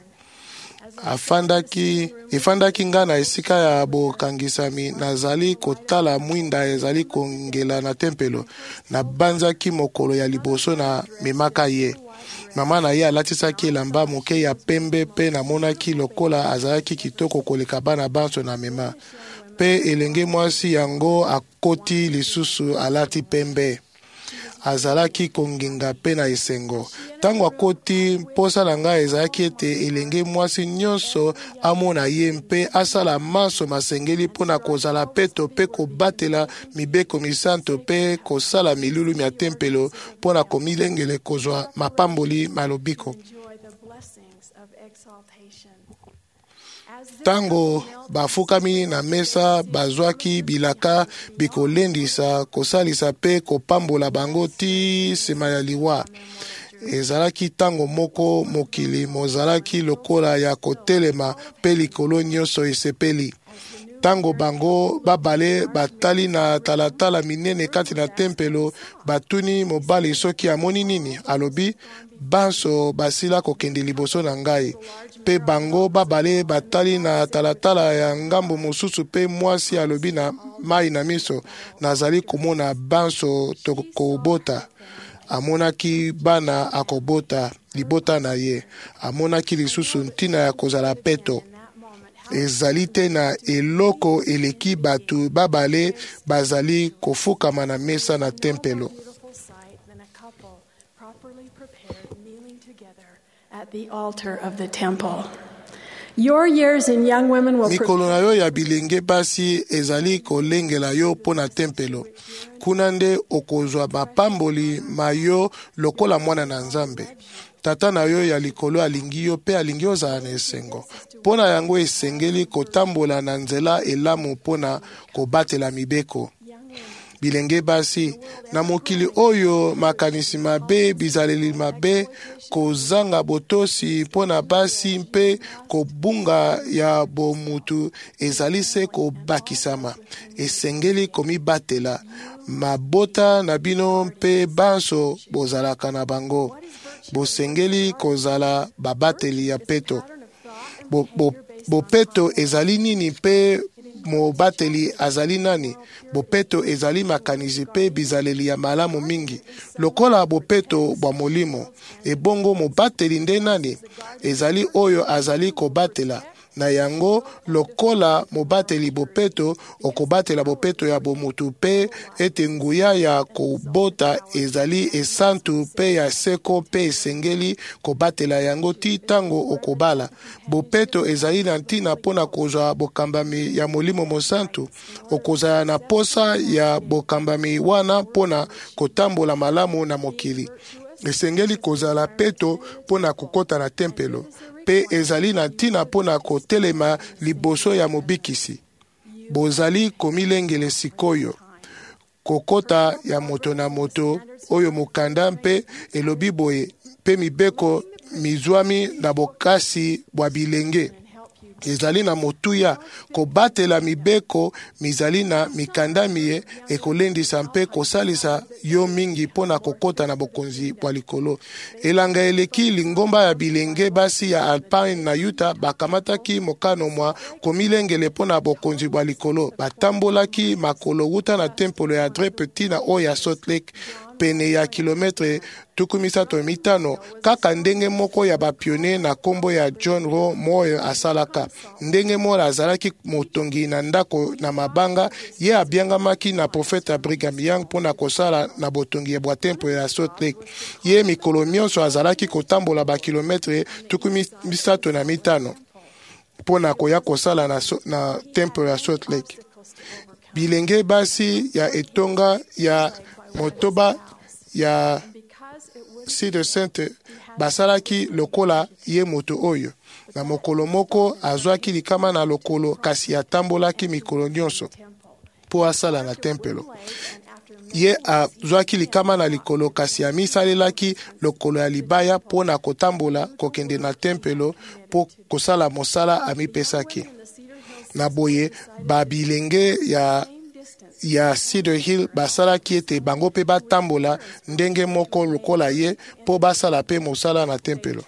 Efandaki nga na esika ya bokangisami nazali kotala mwinda ezali kongela na tempelo na banzaki mokolo ya liboso na memaka ye. Mama na ye alatisaki elamba moke ya pembe pe namonaki lokola azalaki kitoko koleka bana banso na mema. Pe elenge mwasi yango akoti lisusu alati pembe. Azalaki konginga pe na esengo. Tango akoti posa na ngai ezalaki ete elenge mwasi nyonso amona ye mpe asala maso masengeli mpona kozala peto pe kobatela mibeko misanto pe kosala milulu ya tempelo mpona komilengele kozwa mapamboli malobiko. Tango bafukami na mesa bazwaki bilaka bikolendisa kosalisa pe kopambola bango ti sema ya liwa. Ezalaki tango moko mokili mozalaki lokola ya kotelema pe likolo nyonso esepeli. Tango bango babale batali na talatala minene kati na tempelo batuni mobali soki amoni nini alobi banso basila kokende liboso na ngai. Pe bango babale batali na talatala ya ngambo mosusu pe mwasi alobi na mai na miso nazali komona banso tokobota. Amonaki bana akobota libota na ye. Amonaki lisusu ntina ya kozala peto. Ezali te na eloko eleki batu babale bazali kofukama na mesa na tempelo. At the altar of the temple. Your years in young women will mikolo na yo ya bilenge basi ezali kolengela yo pona tempelo. Kuna nde okozwa mapamboli mayo lokola mwana na Nzambe. Tata na yo ya likolo alingi yo pe alingi ozala na esengo. Pona yango esengeli kotambola na nzela elamu pona kobatela mibeko. Bilenge basi na mokili oyo makanisi mabe bizaleli mabe kozanga botosi pona basi mpe kobunga ya bomutu ezali se kobakisama. Esengeli komibatela mabota na bino mpe banso bozalaka na bango. Bosengeli kozala babateli ya peto. Bopeto ezali nini pe mobateli azali nani? Bopeto ezali makanisi pe bizaleli ya malamu mingi. Lokola bopeto bwa molimo ebongo mobateli nde nani? Ezali oyo azali kobatela. Na yango lokola mobateli bopeto okobatela bopeto ya bomutu pe ete nguya ya kobota ezali esantu pe ya seko pe esengeli kobatela yango ti tango okobala. Bopeto ezali na ntina pona kozwa bokambami ya molimo mosantu. Okozala na posa ya bokambami wana pona kotambola malamu na mokili. Esengeli kozala peto pona kokota na tempelo. Pe ezali na ntina pona kotelema liboso ya mobikisi. bozali komilengele sikoyo kokota ya moto na moto oyo mokanda mpe elobi boye mpe mibeko mizwami na bokasi bwa bilenge ezali na motuya kobatela mibeko mizali na mikandami ye ekolendisa mpe kosalisa yo mingi mpona kokota na bokonzi bwa likolo. Elanga eleki lingomba ya bilenge basi ya Alpine na Utah bakamataki mokano mwa komilengele mpona bokonzi bwa likolo. Batambolaki makolo wuta na tempelo ya Dre Petit na oyo ya Salt Lake pene ya kilometre 35 kaka ndenge moko ya bapione na kombo ya John Rowe moyo asalaka. Ndenge moko azalaki motongi na ndako na mabanga ye abiangamaki na profeta Brigham Young mpona kosala na botongi ya bwa temple ya Salt Lake. Ye mikolo nyonso azalaki kotambola ba kilometre 35 mpona koya kosala na temple ya Salt Lake. Bilenge basi ya etonga ya motoba ya Cedar Sainte basalaki lokola ye moto oyo na mokolo moko azwaki likama na lokolo kasi atambolaki mikolo nyonso po asala na tempelo. Ye azwaki likama na likolo kasi amisalelaki lokolo ya libaya po na kotambola kokende na tempelo po kosala mosala amipesaki. Na boye babilenge ya Cedar Hill basalaki ete bango pe batambola ndenge moko lokola ye po basala pe mosala na tempelo.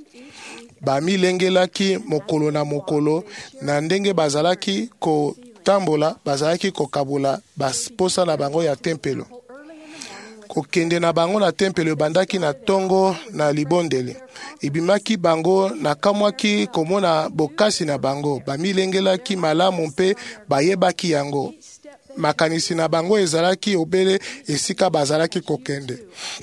Bamilengelaki mokolo na mokolo na ndenge bazalaki kotambola bazalaki kokabula basposa na bango ya tempelo. Kokende na bango na tempelo bandaki na tongo na libondeli. Ibimaki bango na kamwaki komona bokasi na bango. Bamilengelaki malamu mpe bayebaki yango. Makanisi na bango ezalaki obele esika bazalaki kokende.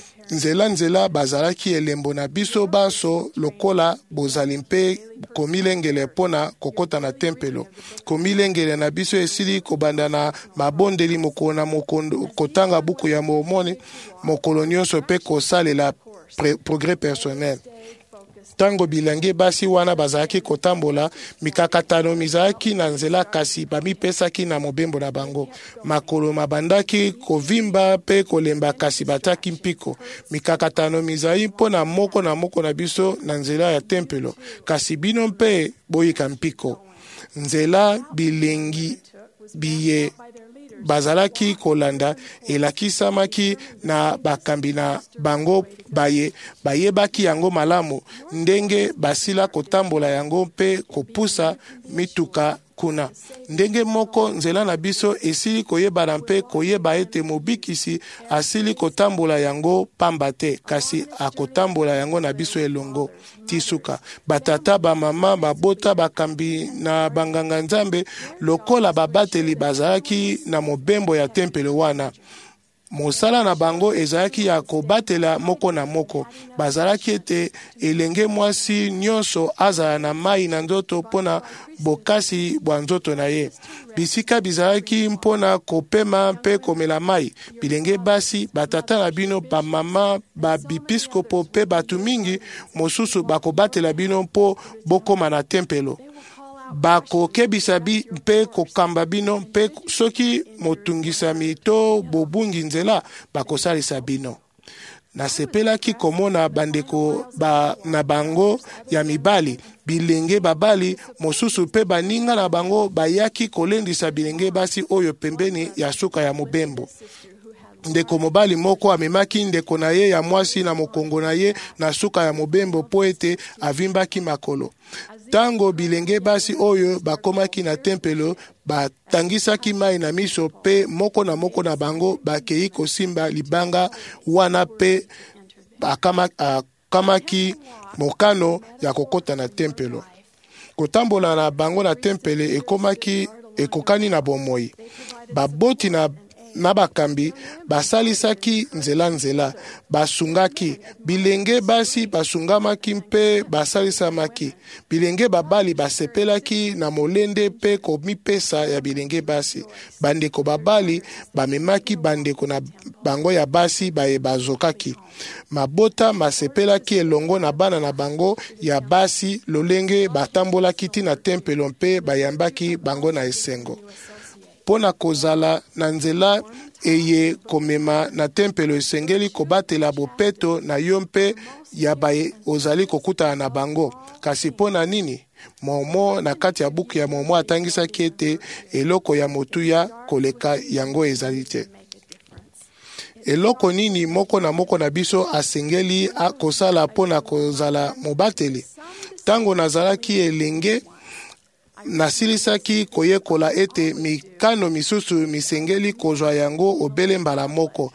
Nzela bazalaki elembo na biso banso lokola bozali mpe komilengele pona kokota na tempelo. Komilengele na biso esili kobanda na mabondeli mokolo na mokondo kotanga buku ya Mormoni mokolo nyonso pe kosalela progrès personnel. Tango bilange basi wana bazalaki kotambola mikakatano mizalaki na nzela kasi bamipesaki na mobembo na bango. Makolo mabandaki kovimba pe kolemba kasi bataki mpiko. Mikakatano mizali mpona moko na biso na nzela ya tempelo. Kasi bino mpe boyika mpiko. Nzela bilengi biye bazalaki kolanda elakisamaki na bakambi na bango bayebaki yango malamu ndenge basila kotambola yango mpe kopusa mituka kuna. Ndenge moko nzela na biso esili koyebana mpe koyeba ete mobikisi asili kotambola yango pamba te kasi akotambola yango na biso elongo tisuka. Batata bamama babota bakambi na banganga nzambe lokola babateli bazalaki na mobembo ya tempelo wana. Mosala na bango ezalaki ya kobatela moko na moko. Bazalaki ete elenge mwasi nyonso azala na mai na nzoto pona bokasi bwa nzoto na ye. Bisika bizalaki mpona kopema mpe komela mai. Bilenge basi batata na bino bamama babipiskopo pe batu mingi mosusu bakobatela bino mpo bokoma na tempelo. Bako kebisa mpe kokamba bino mpe soki motungisami to bobungi nzela bakosalisa bino. Nasepelaki komona bandeko na bango ya mibali bilenge babali mosusu pe baninga na bango bayaki kolendisa bilenge basi oyo pembeni ya suka ya mobembo. Ndeko mobali moko amemaki ndeko na ye ya mwasi na mokongo na ye na suka ya mobembo po ete avimbaki makolo. Tango bilenge basi oyo bakomaki na tempelo batangisaki mai na miso pe moko na bango bakei kosimba libanga wana pe akamaki mokano ya kokota na tempelo. Kotambola na bango na tempele ekokani na bomoi. Baboti na bakambi basalisaki nzela basungaki bilenge basi basungamaki mpe basalisamaki. Bilenge babali basepelaki na molende pe komipesa ya bilenge basi. Bandeko babali bamemaki bandeko na bango ya basi bazokaki. Mabota masepelaki elongo na bana na bango ya basi lolenge batambolaki tina tempelo mpe bayambaki bango na esengo. pona kozala na nzela eye komema na tempelo esengeli kobatela bopeto na yo mpe ya baye ozali kokutana na bango. Kasi pona nini? Momo na kati ya buku ya Momo atangisaki ete eloko ya motuya koleka yango ezali te. Eloko nini moko na biso asengeli kosala pona kozala mobateli? Tango nazalaki elenge nasilisaki koyekola ete mikano misusu misengeli kozwa yango obele mbala moko.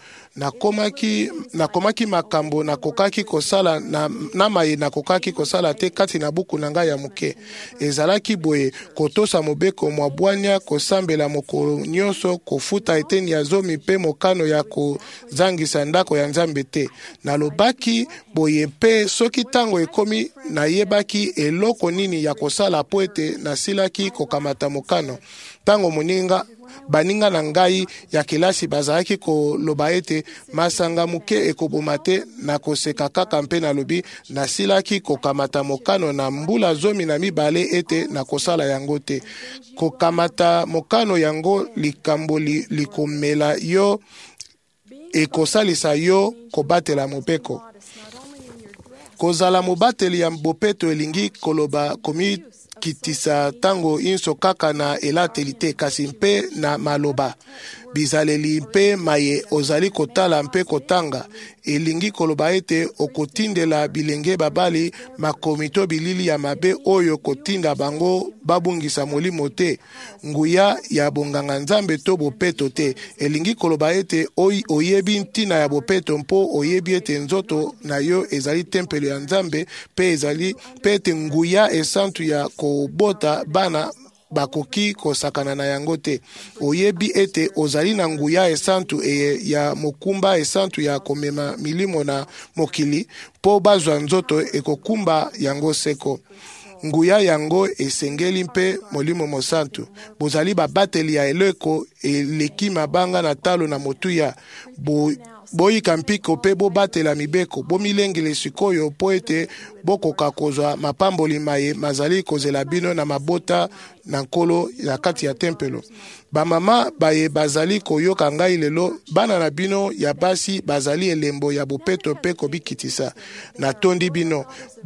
Nakomaki makambo nakokaki kosala na maye nakokaki kosala te kati na buku na ngai ya moke. Ezalaki boye kotosa mobeko mwa bwanya, kosambela mokolo nyonso, kofuta eteni ya zomi mpe mokano ya kozangisa ndako ya Nzambe te. Nalobaki boye mpe soki tango ekomi nayebaki eloko nini ya kosala po ete nasilaki kokamata mokano. Tango baninga na ngai ya kelasi bazalaki koloba ete masanga muke ekoboma te, na koseka kaka mpe nalobi nasilaki kokamata mokano na mbula 12 ete na kosala yango te. Kokamata mokano yango likambo likomela yo ekosalisa yo kobatela mopeko. Kozala mobateli ya bopeto elingi koloba komi kitisa tango inso kaka na elateli te, kasi mpe na maloba. Bizaleli mpe maye ozali kotala mpe kotanga. Elingi koloba ete okotindela bilenge babali makomito bilili ya mabe oyo kotinda bango babungisa molimo te, nguya ya bonganga Nzambe to bopeto te. Elingi koloba ete oyebi ntina ya bopeto mpo oyebi ete nzoto na yo ezali tempelo ya Nzambe pe ezali pete nguya esantu ya kobota bana bakoki kosakana na yango te. Oyebi ete ozali na nguya esantu ya mokumba esantu ya komema milimo na mokili po bazwa nzoto ekokumba yango seko. Nguya yango esengeli mpe molimo mosantu. Bozali babateli ya eleko eleki mabanga na talo na motuya. Boyika mpiko pe bobatela mibeko, bomilengele sikoyo po ete bokoka kozwa mapamboli maye mazali kozela bino na mabota na nkolo ya kati ya tempelo. Bamama baye bazali koyoka ngai lelo, bana na bino ya basi bazali elembo ya bopeto pe kobikitisa. Na tondi bino,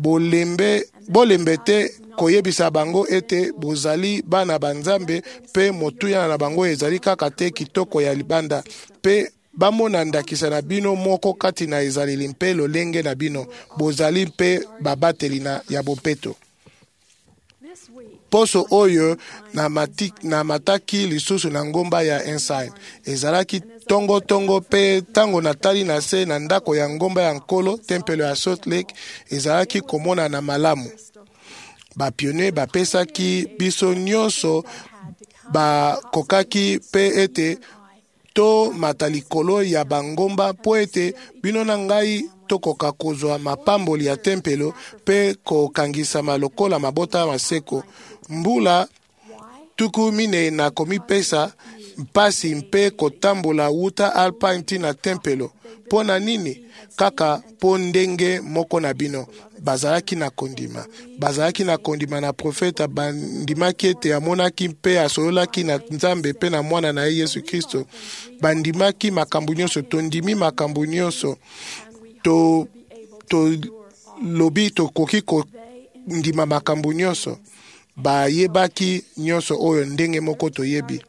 bolembe te koyebisa bango ete bozali bana banzambe pe motuya na bango ezali kaka te kitoko ya libanda, pe bamona ndakisa na bino moko kati na ezaleli mpe lolenge na bino, bozali mpe babateli ya bopeto. Poso oyo na mataki lisusu na ngomba ya Ensign. Ezalaki tongo pe tango natali na se na ndako ya ngomba ya nkolo, tempelo ya Salt Lake, ezalaki komona na malamu. Bapione bapesaki biso nyonso bakokaki pe ete to matalikolo ya bangomba po ete bino na ngai tokoka kozwa mapamboli ya tempelo pe kokangisama lokola mabota maseko. Mbula tuku mine na komipesa mpasi mpe kotambola wuta alpine na tempelo. Pona nini? Kaka po ndenge moko na bino bazalaki na kondima na profeta, bandimaki ete amonaki mpe asololaki na Nzambe pe na mwana na Yesu Kristo. Bandimaki makambo nyonso, tondimi makambo nyonso, to lobi tokoki kondima makambo nyonso. Bayebaki nyonso oyo ndenge moko toyebi.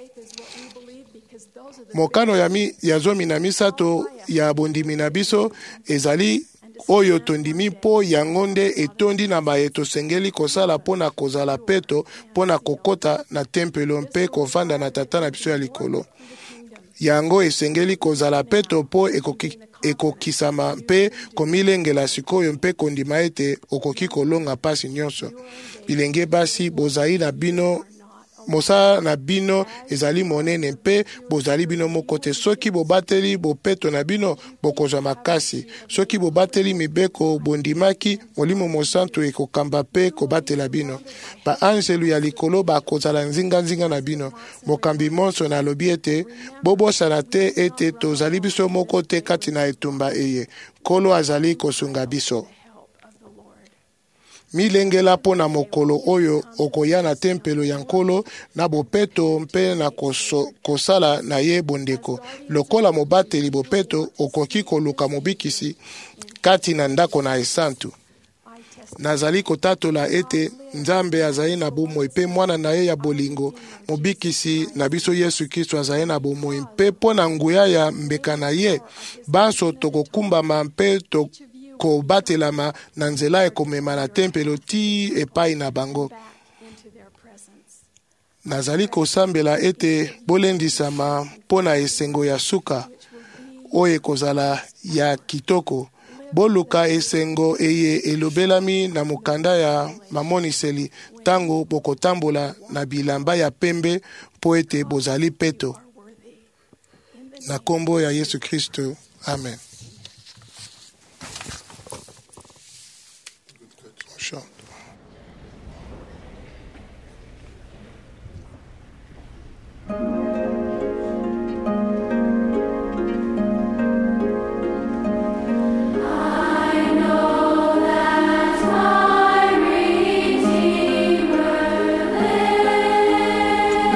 Mokano ya zomi na misato ya bondimi na biso ezali oyo tondimi po yango nde etondi na baye tosengeli kosala pona kozala peto pona kokota na tempelo mpe kovanda na tata na biso ya likolo. Yango esengeli kozala peto po ekokisama mpe komilengela sikoyo mpe kondima ete okoki kolonga pasi nyonso. Bilenge basi bozali na bino, mosala na bino ezali monene mpe bozali bino moko te. Soki bobateli bopeto na bino bokozwa makasi. Soki bobateli mibeko bondimaki, molimo mosantu ekokamba pe kobatela bino. Ba anjelu ya likolo bakozala nzinga na bino. Mokambi monso na lobi ete bobosana te ete tozali biso moko te kati na etumba eye. Kolo azali kosunga biso. milengela mpo na mokolo oyo okoya na tempelo ya nkolo na bopeto mpe na kosala na ye bondeko. Lokola mobateli bopeto okoki koluka mobikisi kati na ndako na esantu. Nazali kotatola ete Nzambe azali na bomoi mpe mwana na ye ya bolingo mobikisi na biso Yesu Kristo azali na bomoi mpe mpo na nguya ya mbeka na ye banso tokokumbama mpe kobatelama na nzela ekomema na tempelo ti epai na bango. Nazali kosambela ete bolendisama mpo na esengo ya suka oyo ekozala ya kitoko. Boluka esengo eye elobelami na mokanda ya mamoniseli tango bokotambola na bilamba ya pembe mpo ete bozali peto. Na kombo ya Yesu Kristo. Amen.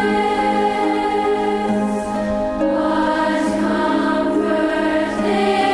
Comfort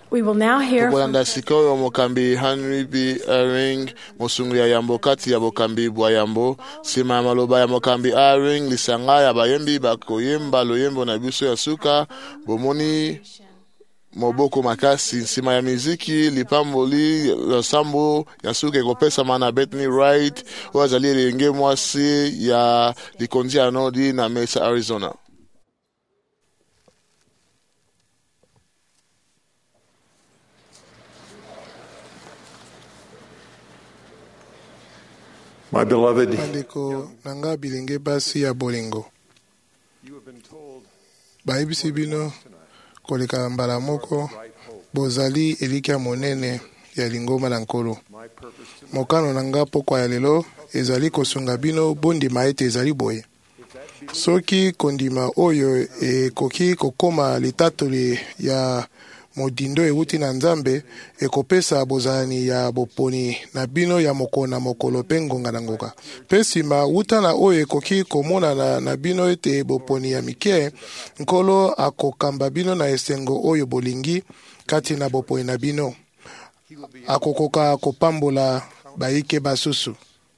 We will now hear from tokolanda sikoyo mokambi Henry B. Eyring mosungu ya yambo kati ya bokambi bwa yambo nsima ya maloba ya mokambi Eyring lisanga ya bayembi bakoyemba loyembo na biso ya suka bomoni moboko makasi nsima ya miziki lipamboli ya sambo ya suka ekopesa mana Bethany Wright oyo azali elenge mwasi ya likondi ya Nodi na Mesa, Arizona. My beloved, bandeko nanga bilenge basi ya bolingo bayebisi bino koleka mbala moko bozali elika monene ya lingoma na nkolo. Mokano nanga pokwa ya lelo ezali kosunga bino bondima ete ezali boye. Soki kondima oyo ekoki kokoma litatoli ya modindo euti na Nzambe ekopesa bozalani ya boponi na bino ya mokona mokolo pe ngonga na ngoka. Pe nsima wuta na oyo ekoki komona na bino ete boponi ya mike nkolo akokamba bino na esengo oyo bolingi kati na boponi na bino. Akokoka kopambola baike basusu.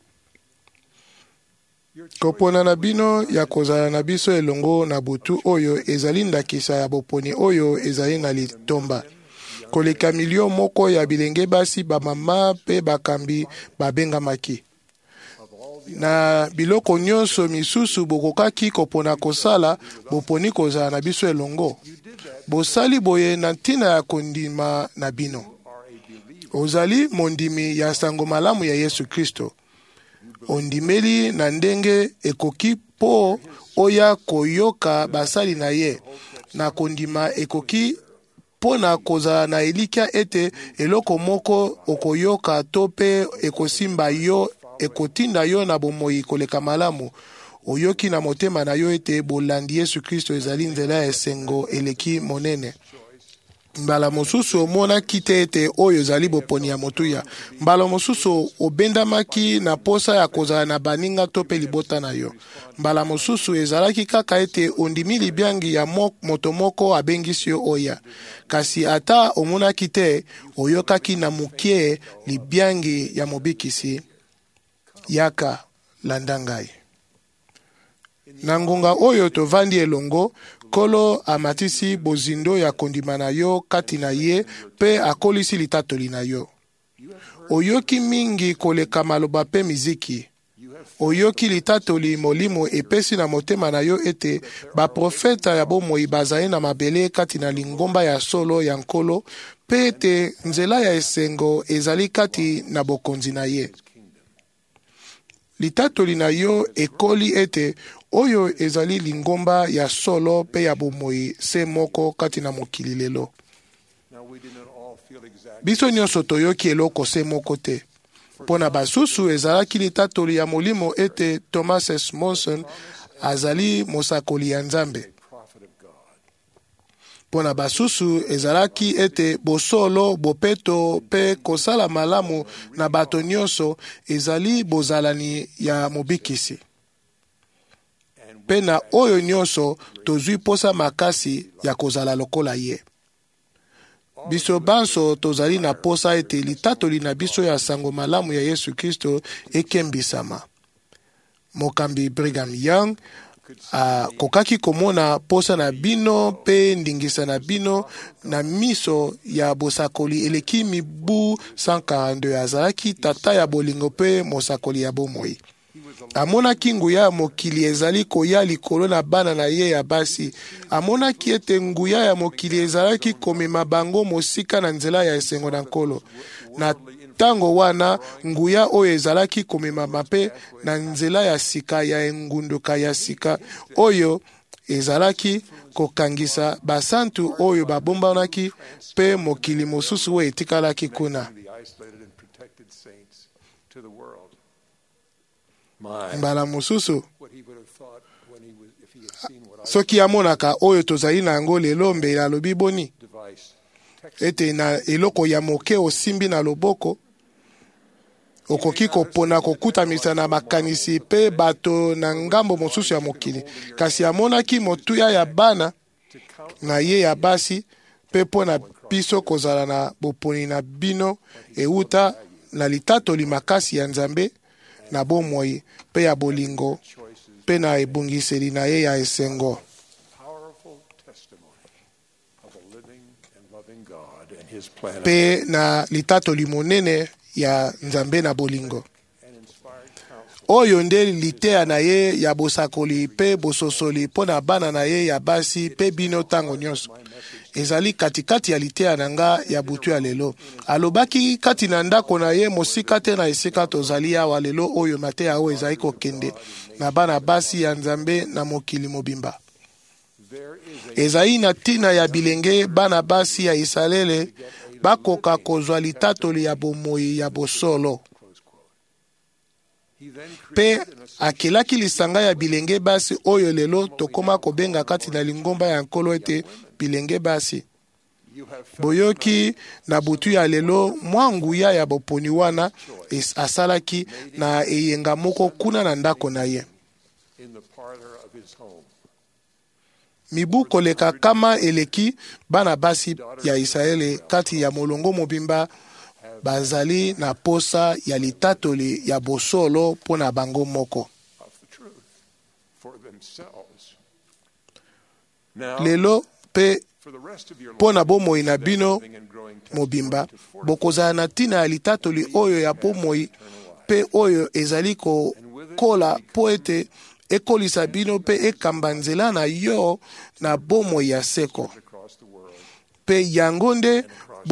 Kopona na bino ya kozala na biso elongo na butu oyo ezali ndakisa ya boponi oyo ezali na litomba. Koleka milio moko ya bilenge basi bamama pe bakambi babengamaki. Na biloko nyonso misusu bokokaki kopona kosala boponi kozala na biso elongo. Bosali boye na ntina ya kondima na bino. Ozali mondimi ya sango malamu ya Yesu Kristo. Ondimeli na ndenge ekoki po oya koyoka basali na ye. Na kondima ekoki po na kozala na elikia ete eloko moko okoyoka to pe ekosimba yo ekotinda yo na bomoi koleka malamu. Oyoki na motema na yo ete bolandi Yesu Kristo ezali nzela ya esengo eleki monene. Mbala mosusu omona kite ete oyo zali boponi ya motuya. Mbala mosusu obendamaki na posa ya kozala na baninga to pe libota na yo. Mbala mosusu ezalaki kaka ete ondimi libiangi ya moto moko abengisi yo oya. Kasi ata omonaki te oyokaki na mukie libiangi ya mobikisi. Yaka landangai. Na ngonga oyo tovandi elongo, Kolo amatisi bozindo ya kondima na yo kati na ye pe akolisi litatoli na yo. Oyoki mingi koleka maloba pe miziki. Oyoki litatoli molimo epesi na motema na yo ete baprofeta ya bomoi bazali na mabele kati na lingomba ya solo ya nkolo pe ete nzela ya esengo ezali kati na bokonzi na ye. Litatoli na yo ekoli ete oyo ezali lingomba ya solo pe ya bomoi se moko kati na mokili lelo. Biso nyonso toyoki eloko se moko te. Pona basusu ezalaki litatoli ya molimo ete Thomas S. Monson azali mosakoli ya Nzambe. Pona basusu ezalaki ete bosolo, bopeto pe kosala malamu na bato nyonso ezali bozalani ya mobikisi. Pe na oyo nyonso tozwi posa makasi ya kozala lokola ye. Biso banso tozali na posa ete litatoli na biso ya sango malamu ya Yesu Kristo ekembisama. Mokambi Brigham Young kokaki komona posa na bino pe ndingisa na bino na miso ya bosakoli eleki mibu 142 azalaki tata ya bolingo pe mosakoli ya bomoi. Amonaki nguya ya mokili ezali koya likolo na bana na ye ya basi. Amonaki ete nguya ya mokili ezalaki komema bango mosika na nzela ya esengo na nkolo. Na tango wana nguya oyo ezalaki komema mape na nzela ya sika ya engunduka ya sika oyo ezalaki kokangisa basantu oyo babombanaki pe mokili mosusu we etikalaki kuna. Mbala mosusu soki amonaka oyo tozali na yango lelo mbela alobi boni ete na eloko ya moke osimbi na loboko okoki kopona kokutamisa na makanisi pe bato na ngambo mosusu ya mokili. Kasi amonaki motuya ya bana na ye ya basi pe pona biso kozala na boponi na bino euta na litatoli makasi ya Nzambe na bomoi pe ya bolingo pe na ebongiseli na ye ya esengo. Pe na litatoli monene ya Nzambe na bolingo. Oyo nde litea na ye ya bosakoli pe bososoli po na bana na ye ya basi pe bino tango nyonso. Ezali katikati ya litea na nga ya butu ya lelo. Alobaki kati na ndako na ye mosika te na esika tozali awa lelo oyo mateya oyo ezali kokende na bana basi ya Nzambe na mokili mobimba. Ezali na tina ya bilenge bana basi ya Israele bakoka kozwa litatoli ya bomoi ya bosolo. Pe akelaki lisanga ya bilenge basi oyo lelo tokoma kobenga kati na lingomba ya nkolo ete bilenge basi. Boyoki na butu ya lelo mwa nguya ya boponi wana asalaki na eyenga moko kuna na ndako na ye. Mibu koleka kama eleki bana basi ya Israele kati ya molongo mobimba bazali na posa ya litatoli ya bosolo pona bango moko. Lelo pe pona bomoi na bino mobimba bokozala na tina ya litatoli oyo ya bomoi pe oyo ezali kola po ete ekolisa bino pe ekamba nzela na yo na bomoi ya seko. Pe yango nde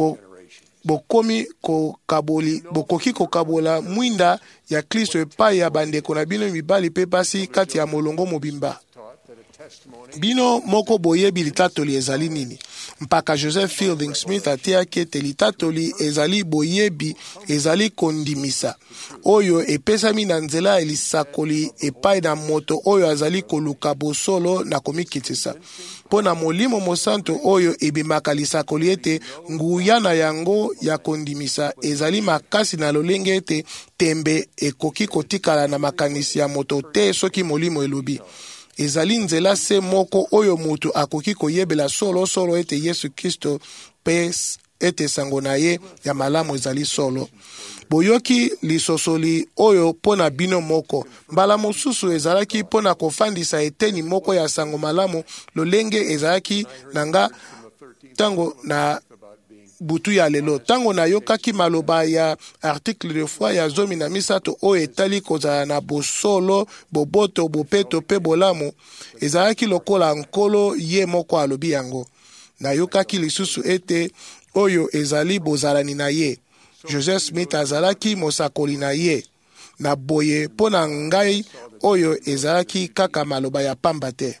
bokoki kokabola mwinda ya Kristo epai ya bandeko na bino mibali pe basi kati ya molongo mobimba. Bino moko boyebi litatoli ezali nini? Mpaka Joseph Fielding Smith atiaki ete litatoli ezali boyebi ezali kondimisa oyo epesami na nzela ya lisakoli epai na moto oyo azali koluka bosolo na komikitisa. Po na molimo mosanto oyo ebimaka lisakoli ete nguya na yango ya kondimisa ezali makasi na lolenge ete tembe ekoki kotikala na makanisi ya moto te soki molimo elobi. Ezali nzela se moko oyo mutu akoki koyebela solo ete Yesu Kristo pe ete sango na ye ya malamu ezali solo. Boyoki lisosoli oyo pona bino moko. Mbala mosusu ezalaki pona kofandisa eteni moko ya sango malamu lolenge ezalaki nanga tango na butu ya lelo. Tango na yokaki maloba ya article de foi ya 13 oyo etali kozala na bosolo, boboto, bopeto pe bolamu, ezalaki lokola nkolo ye moko alobi yango. Na yokaki lisusu ete oyo ezali bozalani na ye. Joseph Smith azalaki mosakoli na ye. Na boye pona ngai oyo ezalaki kaka maloba ya pamba te.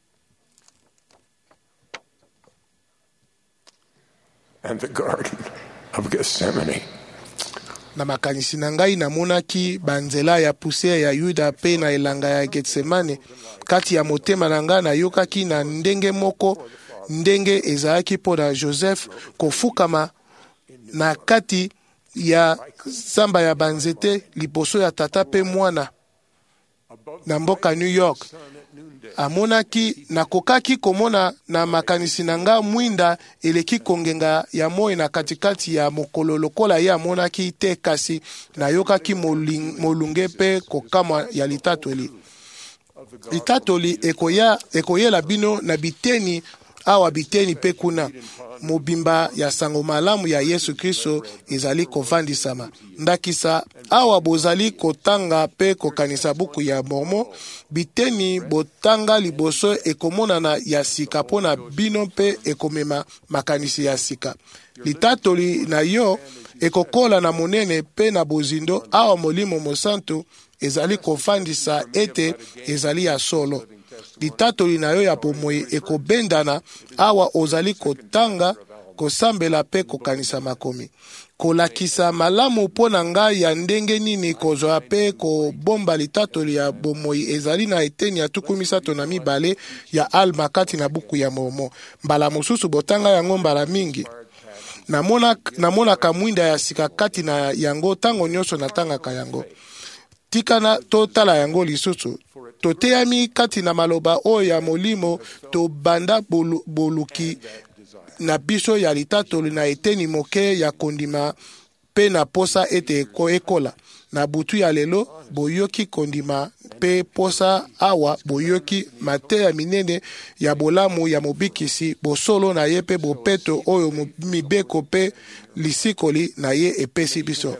And the Garden of Gethsemane. Na makanisi na ngai namonaki banzela ya poussière ya Yuda pe na elanga ya Getsemane kati ya motema na ngai nayokaki na ndenge moko ndenge ezalaki mpona Joseph kofukama na kati ya samba ya banzete liboso ya tata pe mwana na mboka New York. Amonaki nakokaki komona na makanisi na nga mwinda eleki kongenga ya moi na katikati ya mokolo lokola ye amonaki te kasi nayokaki molunge pe kokama ya litatoli. Litatoli ekoyela bino na biteni awa biteni pe kuna mobimba ya sango malamu ya Yesu Kristo ezali kovandisama. Ndakisa awa bozali kotanga pe kokanisa buku ya Mormon, biteni botanga liboso ekomonana ya sika pona bino pe ekomema makanisi ya sika. Litatoli na yo ekokola na monene pe na bozindo awa molimo mosantu ezali kofandisa ete ezali ya solo. Litatoli na yo ya pomoi ekobendana awa ozali kotanga kosambela pe kokanisa makomi. Kolakisa malamu pona ngai ya ndenge nini kozwa pe kobomba litatoli ya bomoi ezali na eteni ya 32 ya alma kati na buku ya Mormon. Mbala mosusu botanga yango mbala mingi. Namonaka mwinda ya sika kati na yango tango nyonso natangaka yango. Tikana totala yango lisusu. Toteyami kati na maloba oyo ya molimo to banda boluki na biso ya litatoli na eteni moke ya kondima pe na posa ete ekola. Na butu ya lelo boyoki kondima pe posa awa boyoki mateya minene ya bolamu ya mobikisi bosolo na ye pe bopeto oyo mibeko pe lisikoli na ye epesi biso.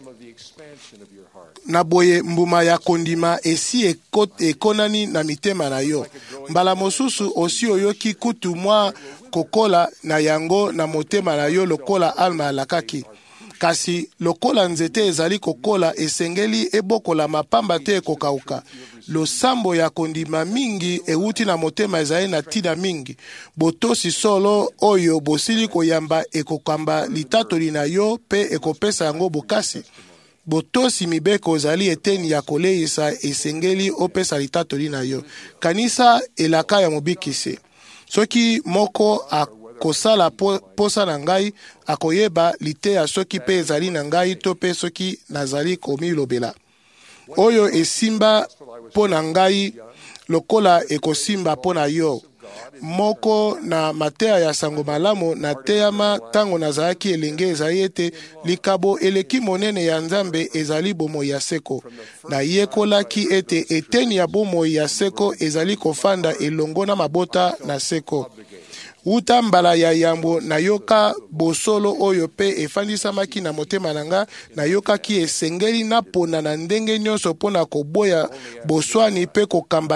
Na boye mbuma ya kondima esi ekonani na mitema na yo. Mbala mosusu osi oyoki kutu mwa kokola na yango na motema na yo lokola Alma alakaki. Kasi lokola nzete ezali kokola esengeli ebokola mapamba te ekokauka. Losambo ya kondima mingi euti na motema ezali na tina mingi. Botosi solo oyo bosili koyamba ekokamba litatoli na yo pe ekopesa yango bokasi. Botosi mibeko ezali eteni ya koleisa esengeli opesa litatoli na yo. Kanisa elaka ya mobikisi. Soki moko kosala posa na ngai akoyeba liteya soki pe ezali na ngai to pe soki nazali komilobela. Oyo esimba po na ngai lokola ekosimba po na yo. Moko na mateya ya sango malamu na teyama tango nazalaki elenge ezali ete likabo eleki monene ya Nzambe ezali bomoi ya seko. Na yekolaki ete eteni ya bomoi ya seko ezali kofanda elongo na mabota na seko. Uta mbala ya yambo na yoka bosolo oyo pe efandisamaki na motema nanga na yoka ki esengeli na pona na ndenge nyonso pona koboya boswani pe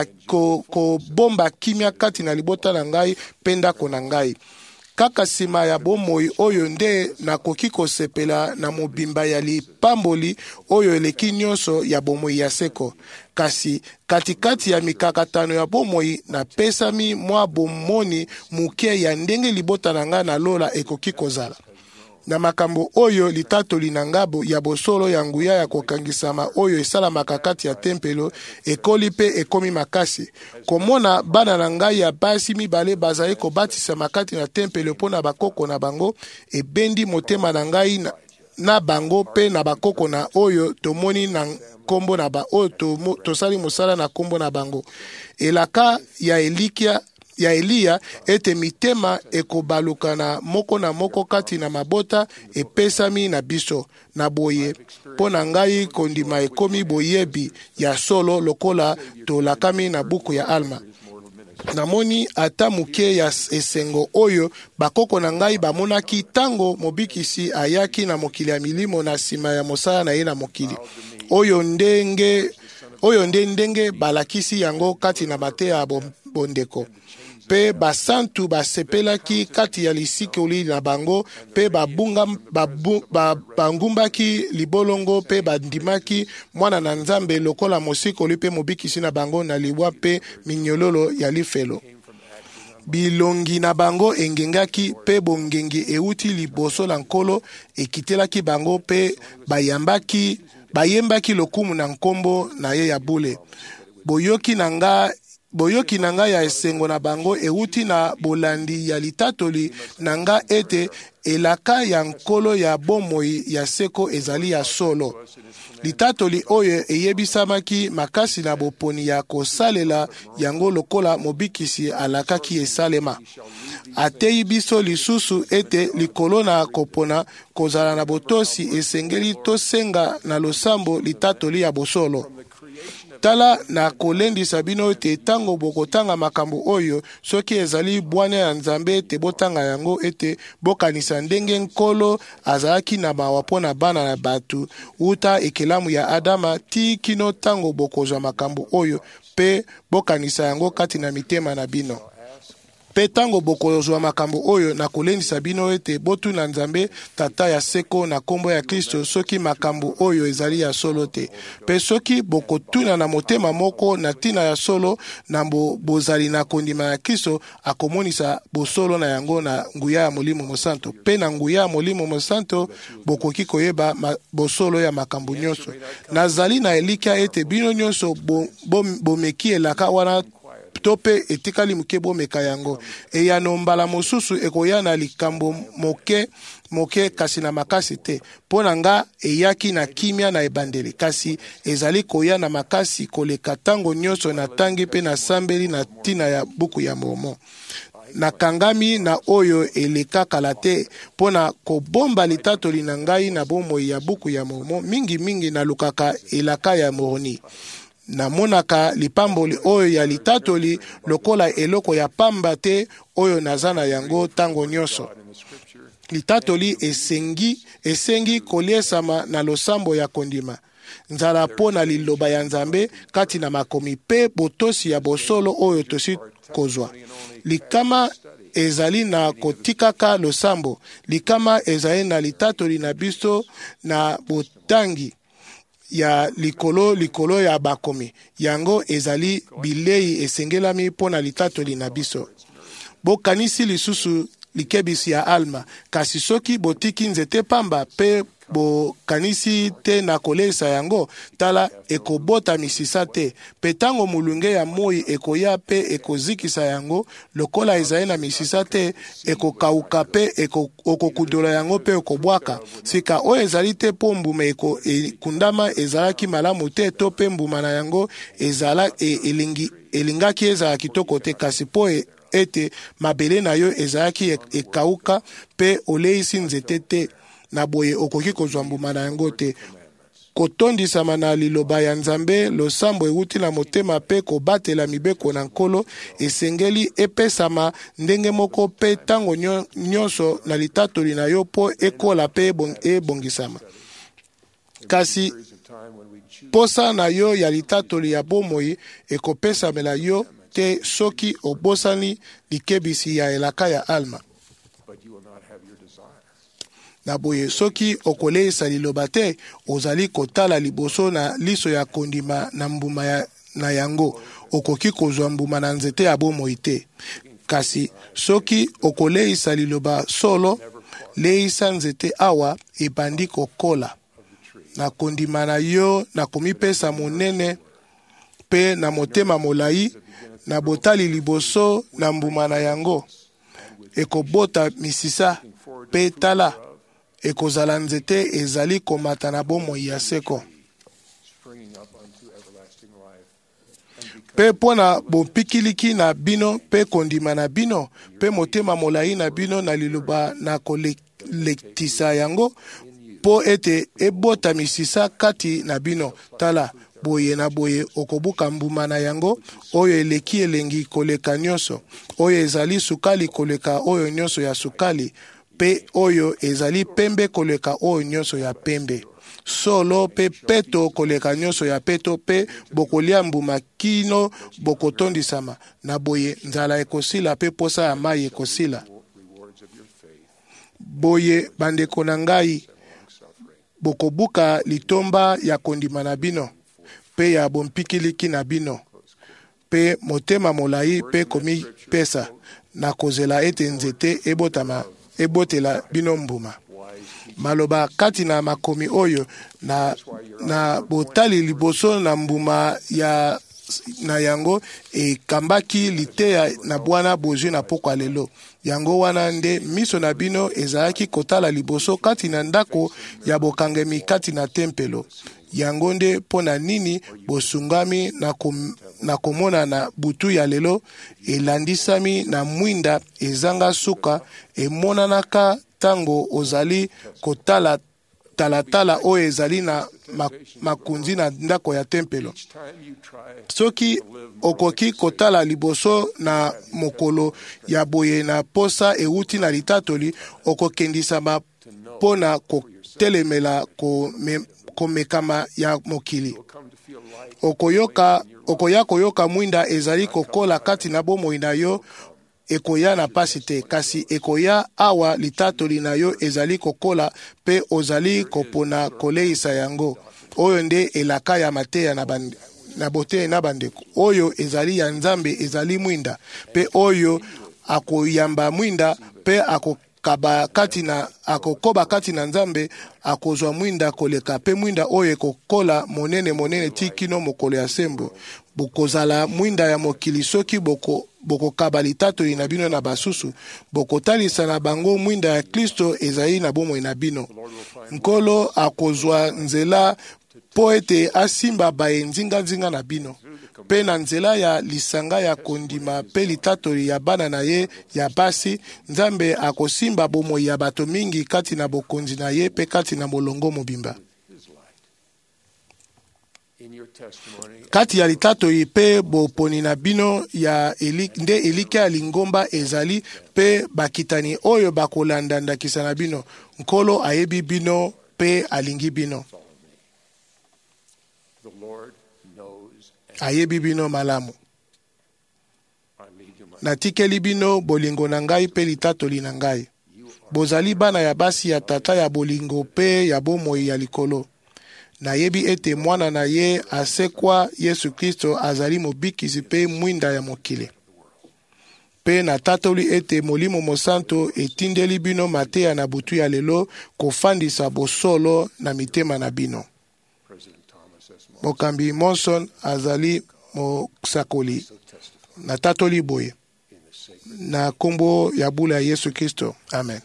kobomba kimia kati na libota na ngai pe ndako na ngai. Kaka sima ya bomoi oyo nde nakoki kosepela na mobimba ya lipamboli oyo eleki nyonso ya bomoi ya seko. Kasi katikati ya mikakatano ya bomoi na pesami mwa bomoni muke ya ndenge libota na nga na lola ekoki kozala. Na makambo oyo litatoli na ngabo ya bosolo ya nguya ya kokangisama oyo esalamaka kati ya tempelo ekoli pe ekomi makasi. Komona bana na ngai ya basi mibale bazali kobatisa makati na tempelo pona bakoko na bango ebendi motema na ngai na bango pe na bakoko na oyo tomoni na kombo na ba oyo tosali mosala na kombo na bango. Elaka ya Eliya ete mitema ekobaluka na moko kati na mabota epesami na biso. Na boye pona ngai kondima ekomi boyebi ya solo lokola tolakami na buku ya Alma. Namoni ata muke ya esengo oyo bakoko na ngai bamonaki tango mobikisi ayaki na mokili ya milimo na sima ya mosala na ye na mokili. Oyo ndenge balakisi yango kati na mateya ya bondeko. Pe basantu basepelaki kati ya lisikoli na bango pe bangumbaki libolongo pe bandimaki mwana na Nzambe lokola mosikoli pe mobikisi na bango na liwa pe minyololo ya lifelo. Bilongi na bango engengaki pe bongengi euti liboso la nkolo ekitelaki bango pe bayembaki lokumu na nkombo na ye ya bule. Boyoki nanga ya esengo na bango euti na bolandi ya litatoli nanga ete elaka ya nkolo ya bomoi ya seko ezali ya solo. Litatoli oyo eyebisamaki makasi na boponi ya kosalela yango lokola mobikisi alakaki esalema. Atei biso lisusu ete likolo na kopona kozala na botosi esengeli tosenga na losambo litatoli ya bosolo. Tala na kolendisa bino ete tango bokotanga makambo oyo soki ezali bwana ya Nzambe ete botanga yango ete bokanisa ndenge nkolo azalaki na mawa pona bana na batu uta ekelamu ya Adama ti kino tango bokozwa makambo oyo pe bokanisa yango kati na mitema na bino. Pe tango bokozwa makambo oyo na kolendisa bino ete botu na Nzambe tata ya seko na kombo ya Kristo soki makambo oyo ezali ya solo te. Pe soki bokotuna na motema moko na tina ya solo na bozali na kondima ya Kristo akomonisa bosolo na yango na nguya ya Molimo Mosanto. Pe na nguya ya Molimo Mosanto bokoki koyeba bosolo ya makambo nyonso. Nazali na elikia ete bino nyonso bomeki elaka wana tope etikali muke bomeka yango. Eyano mbala mosusu ekoya na likambo moke kasi na makasi te. Pona nga eyaki na kimia na ebandeli. Kasi ezali koya na makasi koleka tango nyonso na tangi pe na sambeli na tina ya buku ya momo. nakangami na oyo eleka kala te mpo na kobomba litatoli na ngai na bomoi ya buku ya Mormon. Mingi nalukaka elaka ya Moroni. Namonaka lipamboli oyo ya litatoli lokola eloko ya pamba te oyo naza na yango tango nyonso. Litatoli esengi koliesama na losambo ya kondima. Nzala po na liloba ya Nzambe kati na makomi pe botosi ya bosolo oyo tosi kozwa. Likama ezali na kotikaka losambo. Likama ezali na litatoli na biso na botangi ya likolo ya bakomi. Yango ezali bilei esengelami po na litatoli na biso. Bokanisi lisusu likebisi ya Alma, kasi soki botiki nzete pamba pe bokanisi te na kolesa yango, tala ekobota misisa te. Pe tango mulunge ya moi ekoya pe ekozikisa yango, lokola ezali na misisa te, ekokauka pe okokudola yango pe ekobwaka. Sika oyo ezali te po mbuma ekundama ezalaki malamu te to pe mbuma na yango elingaki ezala kitoko te, kasi po ete mabele na yo ezalaki ekauka pe oleisi nzete te, na boye okoki kozwa mbuma na yango te. Kotondisama na liloba ya Nzambe, losambo euti na motema pe kobatela mibeko na nkolo esengeli epesama ndenge moko pe tango nyonso na litatoli na yo po ekola pe ebongisama. Kasi posa na yo ya litatoli ya bomoi ekopesamela yo te soki obosani likebisi ya elaka ya Alma. Na boye soki okoleisa liloba te, ozali kotala liboso na liso ya kondima na mbuma na yango, okoki kozwa mbuma na nzete ya bomoi te. Kasi soki okoleisa liloba solo, leisa nzete awa ebandi kokola. Na kondima na yo na komipesa monene pe na motema molai, na botali liboso na mbuma na yango, ekobota misisa pe tala, ekozala nzete ezali komata na bomoi ya seko. Pe pona bopikiliki na bino pe kondima na bino pe motema molai na bino na liloba na kolektisa yango po ete ebota misisa kati na bino, tala boye na boye okobuka mbuma na yango oyo eleki elengi koleka nyonso, oyo ezali sukali koleka oyo nyonso ya sukali, pe oyo ezali pembe koleka oyo nyonso ya pembe, solo pe peto koleka nyonso ya peto, pe bokolia mbuma kino bokotondisama. Na boye nzala ekosila pe posa ya mai ekosila. Boye bandeko na ngai, bokobuka litomba ya kondima na bino pe ya bompikiliki na bino, pe motema molai pe komi pesa na kozela ete nzete ebotela bino mbuma. Maloba kati na makomi oyo na botali liboso na mbuma na yango ekambaki liteya na bwana bozwi na pokwa lelo. Yango wana nde miso na bino ezalaki kotala liboso kati na ndako ya bokangemi kati na tempelo. Yango nde pona nini bosungami na komona na butu ya lelo elandisami na mwinda ezanga suka, emonanaka tango ozali kotala talatala oyo ezali na makunzi na ndako ya tempelo. Soki okoki kotala liboso na mokolo ya boye na posa euti na litatoli, okokendisama pona kotelemela komekama ya mokili. Okoya koyoka mwinda ezali kokola kati na bomoi na yo, ekoya na pasi te, kasi ekoya awa litatoli na yo ezali kokola pe ozali kopona koleisa yango. Oyo nde elaka ya mateya na bote na bandeko. Oyo ezali ya Nzambe ezali mwinda, pe oyo akoyamba mwinda pe akokoba kati na Nzambe akozwa mwinda koleka, pe mwinda oyo ekokola monene tikino mokolo ya sembo. Bokozala mwinda ya mokili soki bokokaba litatoli na bino na basusu, bokotalisa na bango mwinda ya Kristo ezali na bomoi na bino. Nkolo akozwa nzela po ete asimba baye nzinga na bino. mpe na nzela ya lisanga ya kondima mpe litatoli ya bana na ye ya basi, Nzambe akosimba bomoi ya bato mingi kati na bokonzi na ye mpe kati na molongo mobimba. Kati ya litatoli mpe boponi na bino ya nde elike ya lingomba ezali mpe bakitani oyo bakolanda ndakisa na bino. Nkolo ayebi bino mpe alingi bino. Ayebi bino malamu. Natikeli bino bolingo na ngai mpe litatoli na ngai. Bozali bana ya basi ya tata ya bolingo mpe ya bomoi ya likolo. Nayebi ete mwana na ye asekwa Yesu Kristo azali mobikisi mpe mwinda ya mokili. Pe natatoli ete Molimo Mosantu etindeli bino mateya na butu ya lelo kofandisa bosolo na mitema na bino. Mokambi Monson azali mosakoli. Natatoli boye. Na kombo ya bula ya Yesu Kristo. Amen.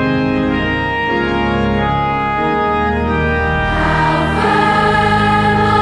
How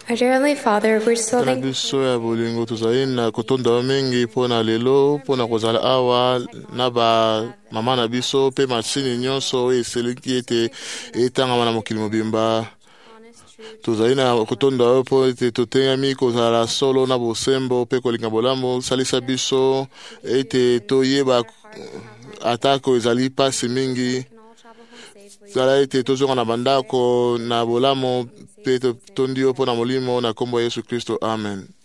Our dear Heavenly Father, we're so tala thankful biso ya bolingo tozali na kotonda yo mingi mpo na lelo mpo na kozala awa na bamama na biso mpe masini nyonso oyo eseliki ete etangama na mokili mobimba. Tozali na kotonda yo mpo ete totengami kozala solo na bosembo mpe kolinga bolamu. Salisa biso ete toyeba atako ezali pasi mingi. Tala ete tozonga na bandako na bolamu mpe tondi yo mpo na molimo na kombo ya Yesu Kristo. Amen.